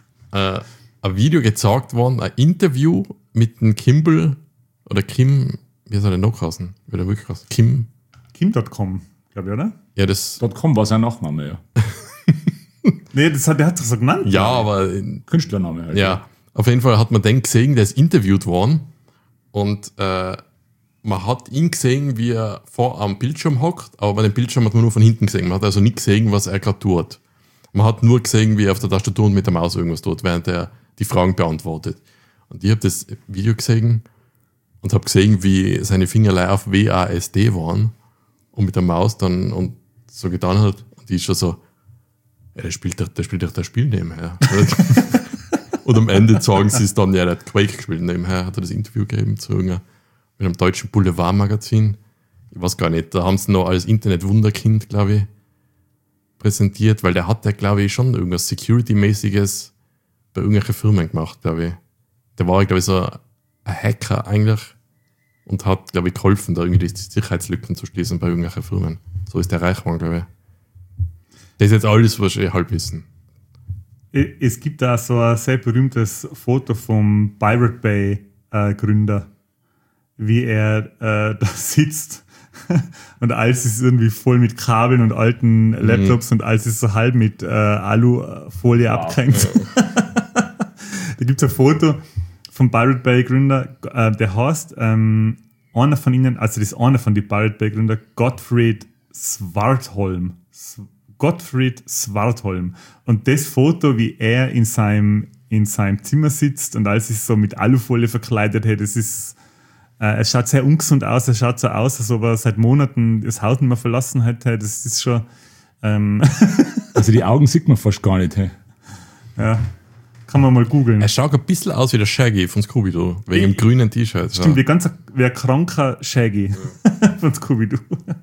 ein Video gezeigt worden, ein Interview mit dem Kimball oder Kim, wie soll der noch heißen? Wie der wirklich heißt? Kim.com, glaube ich, oder? Ja, das. .com war sein Nachname, ja. Nee, der hat sich so genannt. Ja, aber Künstlername halt. ja, auf jeden Fall hat man den gesehen, der ist interviewt worden und man hat ihn gesehen, wie er vor am Bildschirm hockt, aber bei dem Bildschirm hat man nur von hinten gesehen. Man hat also nicht gesehen, was er gerade tut. Man hat nur gesehen, wie er auf der Tastatur und mit der Maus irgendwas tut, während er die Fragen beantwortet. Und ich habe das Video gesehen und habe gesehen, wie seine Fingerlei auf WASD waren und mit der Maus dann und so getan hat. Und die ist schon so, ja, der spielt doch das Spiel nebenher. Und am Ende sagen sie es dann, ja, der hat Quake gespielt. Nebenher hat er das Interview gegeben zu mit einem deutschen Boulevardmagazin. Ich weiß gar nicht, da haben sie noch als Internet-Wunderkind, glaube ich, präsentiert, weil der hat ja, glaube ich, schon irgendwas Security-mäßiges bei irgendwelchen Firmen gemacht, glaube ich. Der war, glaube ich, so ein Hacker eigentlich und hat, glaube ich, geholfen, da irgendwie die Sicherheitslücken zu schließen bei irgendwelchen Firmen. So ist der reich geworden, glaube ich. Das ist jetzt alles, was ich halb wissen. Es gibt da so ein sehr berühmtes Foto vom Pirate Bay Gründer, wie er da sitzt und alles ist irgendwie voll mit Kabeln und alten Laptops und alles ist so halb mit Alufolie abgehängt. Da gibt es ein Foto vom Pirate Bay Gründer, der heißt, einer von ihnen, also das ist einer von den Pirate Bay Gründer, Gottfried Svartholm. Und das Foto, wie er in seinem Zimmer sitzt und alles ist so mit Alufolie verkleidet, hey, das ist, es schaut sehr ungesund aus, es schaut so aus, als ob er seit Monaten das Haus nicht mehr verlassen hat, hey, das ist schon, Also die Augen sieht man fast gar nicht. Hey. ja, kann man mal googeln. Er schaut ein bisschen aus wie der Shaggy von Scooby-Doo, wegen dem grünen T-Shirt. Stimmt, wie ein kranker Shaggy von Scooby-Doo.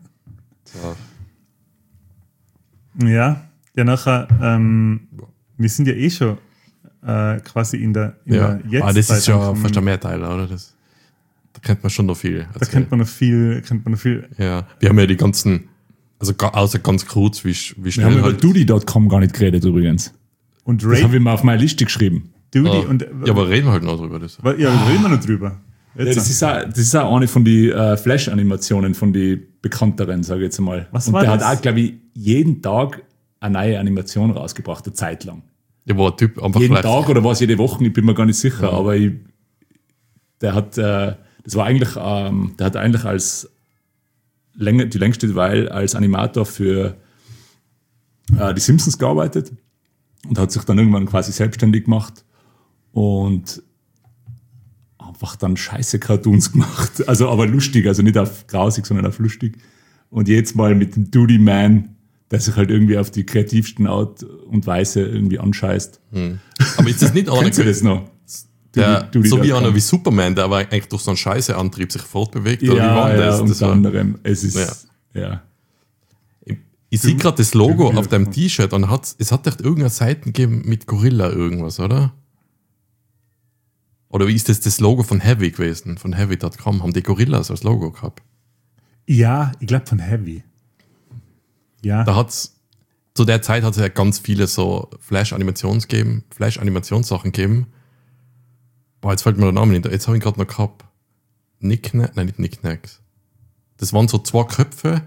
Ja, nachher, wir sind ja eh schon quasi in der Jetztzeit. Das ist schon angekommen. fast ein Mehrteiler, oder? Da kennt man schon noch viel. Da kennt man noch viel. Ja, wir haben ja die ganzen, also außer ganz kurz, wie Wir schnell haben über halt. Doody.com gar nicht geredet übrigens. Und Das Ray, habe ich mal auf meine Liste geschrieben. Duty Ah, und. ja, aber reden wir halt noch drüber. Das. Ja, da reden wir noch drüber. Ja, Jetzt, das ist auch eine von den Flash-Animationen, von den bekannteren, sage ich jetzt mal. Was und war der das? hat auch, glaube ich, jeden Tag eine neue Animation rausgebracht, eine Zeit lang. Ja, wo ein Typ einfach Jeden live- Tag oder war es jede Woche, ich bin mir gar nicht sicher, aber der hat, das war eigentlich, der hat eigentlich die längste Weile als Animator für die Simpsons gearbeitet und hat sich dann irgendwann quasi selbstständig gemacht und einfach dann scheiße Cartoons gemacht. Also aber lustig, also nicht auf grausig, sondern auf lustig. Und jetzt mal mit dem Duty Man, der sich halt irgendwie auf die kreativsten Art und Weise irgendwie anscheißt. Aber ist das nicht einer, Kennst du das noch? der, Duty so wie Dot Com. einer wie Superman, der aber eigentlich durch so einen Scheißeantrieb sich fortbewegt? Oder wie Ja, war ja, das? Das unter war, anderem. Es ist, ja. ich sehe gerade das Logo Duty auf deinem T-Shirt und es hat echt irgendeine Seiten gegeben mit Gorilla irgendwas, oder? Oder wie ist das Logo von Heavy gewesen? Von Heavy.com haben die Gorillas als Logo gehabt. ja, ich glaube von Heavy. Ja. Da hat's, zu der Zeit hat es ja ganz viele so Flash-Animationssachen gegeben. Boah, jetzt fällt mir der Name nicht. Jetzt habe ich gerade noch gehabt. Nicht Knickknacks. Das waren so zwei Köpfe.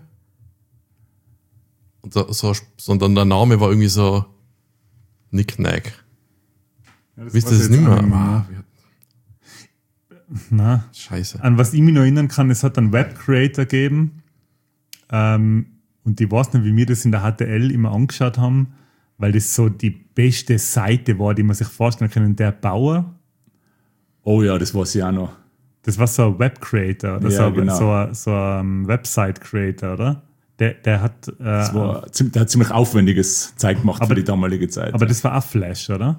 Und sondern der Name war irgendwie so Knickknack. Ja, Wisst ihr weiß das ich nicht jetzt mehr? auch Ah, Na, Scheiße. an was ich mich noch erinnern kann, es hat einen Web-Creator gegeben. Und ich weiß nicht, wie wir das in der HTL immer angeschaut haben, weil das so die beste Seite war, die man sich vorstellen kann. Der Bauer, Oh ja, das weiß ich auch noch. Das war so ein Web-Creator oder Ja, genau. so ein Website-Creator, oder? Der hat. Der hat ziemlich aufwendiges Zeug gemacht für die damalige Zeit. Aber das war auch Flash, oder?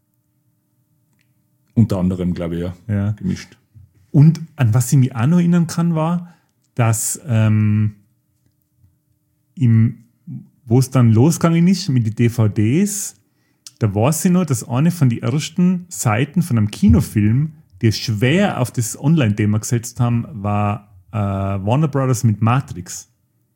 Unter anderem, glaube ich, Ja. gemischt. Und an was ich mich auch noch erinnern kann, war, dass wo es dann losgegangen ist mit den DVDs, da weiß ich noch, dass eine von den ersten Seiten von einem Kinofilm, die schwer auf das Online-Thema gesetzt haben, war Warner Brothers mit Matrix.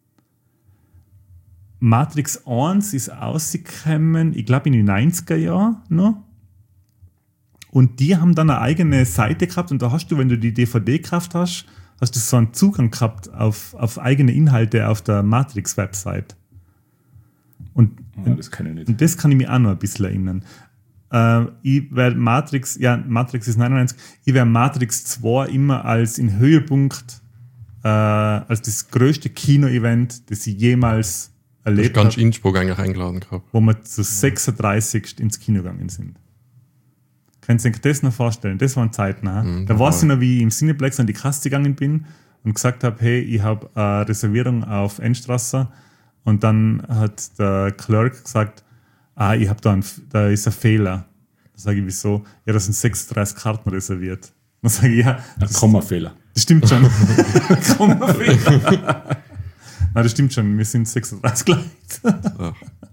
Matrix 1 ist ausgekommen, ich glaube in den 90er Jahren noch. Und die haben dann eine eigene Seite gehabt und da hast du, wenn du die DVD gekauft hast, hast du so einen Zugang gehabt auf eigene Inhalte auf der Matrix-Website. Und Das kann ich nicht. und das kann ich mich auch noch ein bisschen erinnern. Ich werde Matrix ist 99, ich werde Matrix 2 immer als in Höhepunkt, als das größte Kino-Event, das ich jemals Ich erlebt ganz habe, Innsbruck eigentlich eingeladen gehabt. wo wir zu 36 ins Kino gegangen sind. Könnt ihr euch das noch vorstellen? Das waren Zeiten. Da weiß ich noch, wie ich im Cineplex an die Kasse gegangen bin und gesagt habe, hey, ich habe eine Reservierung auf Endstraße. Und dann hat der Clerk gesagt, ich habe da ist ein Fehler. Da sage ich, wieso? Ja, da sind 36 Karten reserviert. Dann sage ich, ja, Ein Kommafehler. das stimmt schon. Kommafehler. Nein, das stimmt schon. Wir sind 36 Leute. Ach.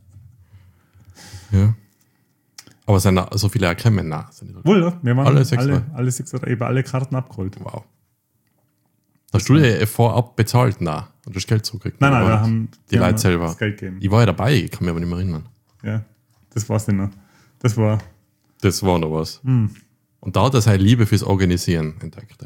Ja. Aber sind da so viele erkennen? Nein, sind nicht so. Wohl, ja. Wir waren Alle 6 alle 36, eben alle Karten abgeholt. Wow. Hast du dir vorab bezahlt? Nein. Und das Geld zurückgekriegt? Nein, Oder wir haben die haben Leute selber. das Geld gegeben. Ich war ja dabei, ich kann mich aber nicht mehr erinnern. Ja, das war's nicht noch. Das war. Das war noch was. Und da hat er seine Liebe fürs Organisieren entdeckt.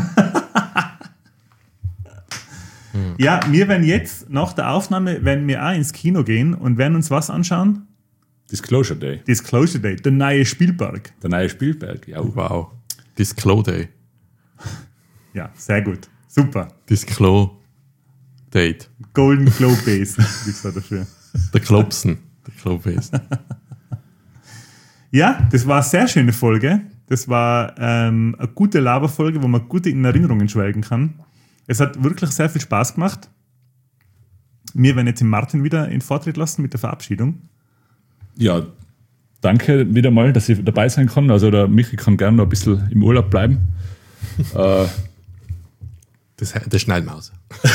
Ja, wir werden jetzt nach der Aufnahme werden wir auch ins Kino gehen und werden uns was anschauen? Disclosure Day. Disclosure Day, der neue Spielberg. Der neue Spielberg. Ja. Wow. Disclo Day. Ja, sehr gut. Super. Disclo Date. Golden Globe Base, wie gesagt dafür. Der Klopsen. Der Klobase. Ja, das war eine sehr schöne Folge. Das war eine gute Laberfolge, wo man gute in Erinnerungen schwelgen kann. Es hat wirklich sehr viel Spaß gemacht. Wir werden jetzt den Martin wieder in Vortritt lassen mit der Verabschiedung. Ja, danke wieder mal, dass ich dabei sein kann. Also der Michi kann gerne noch ein bisschen im Urlaub bleiben. Das schneiden wir aus.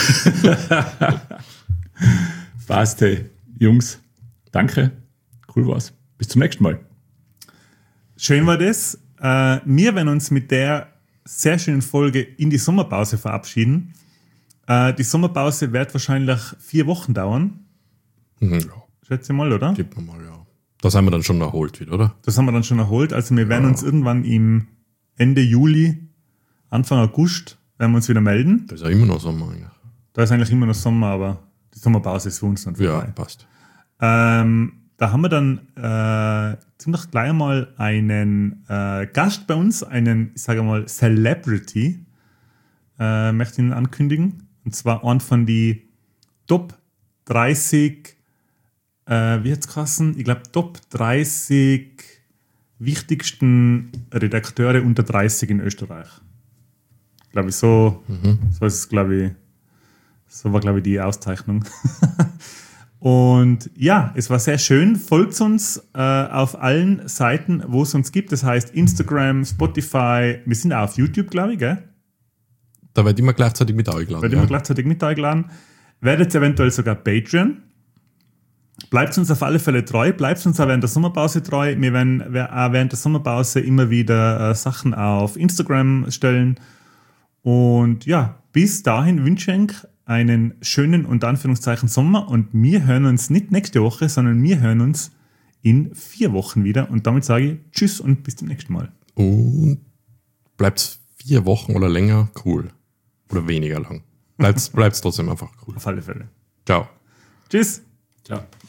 Passt, hey, Jungs. Danke. Cool war's. Bis zum nächsten Mal. Schön war das. Wir werden uns mit der sehr schönen Folge in die Sommerpause verabschieden. Die Sommerpause wird wahrscheinlich 4 Wochen dauern. Ja, Schätze mal, oder? gib mir mal, ja. Das haben wir dann schon erholt wieder, oder? Das haben wir dann schon erholt. Also wir werden uns irgendwann im Ende Juli, Anfang August, werden wir uns wieder melden. Das ist ja immer noch Sommer eigentlich. Da ist eigentlich immer noch Sommer, aber die Sommerpause ist für uns dann Ja, vorbei. passt. Da haben wir dann ziemlich gleich mal einen Gast bei uns, einen, ich sage mal, Celebrity, möchte ich Ihnen ankündigen. Und zwar einen von die Top 30, wie hat's geheißen? Ich glaube, Top 30 wichtigsten Redakteure unter 30 in Österreich. Glaube ich, so ist es, glaube ich, so war, glaube ich, die Auszeichnung. Und ja, es war sehr schön. Folgt uns auf allen Seiten, wo es uns gibt. Das heißt Instagram, Spotify. Wir sind auch auf YouTube, glaube ich, gell? Da wird immer gleichzeitig mit eingeladen. Werdet immer gleichzeitig mit eingeladen. Werdet eventuell sogar Patreon. Bleibt uns auf alle Fälle treu. Bleibt uns auch während der Sommerpause treu. Wir werden auch während der Sommerpause immer wieder Sachen auf Instagram stellen. Und ja, bis dahin wünsche ich euch einen schönen und Anführungszeichen Sommer und wir hören uns nicht nächste Woche, sondern wir hören uns in 4 Wochen wieder und damit sage ich Tschüss und bis zum nächsten Mal. Und bleibt 4 Wochen oder länger cool. Oder weniger lang. Bleibt trotzdem einfach cool. Auf alle Fälle. Ciao. Tschüss. Ciao.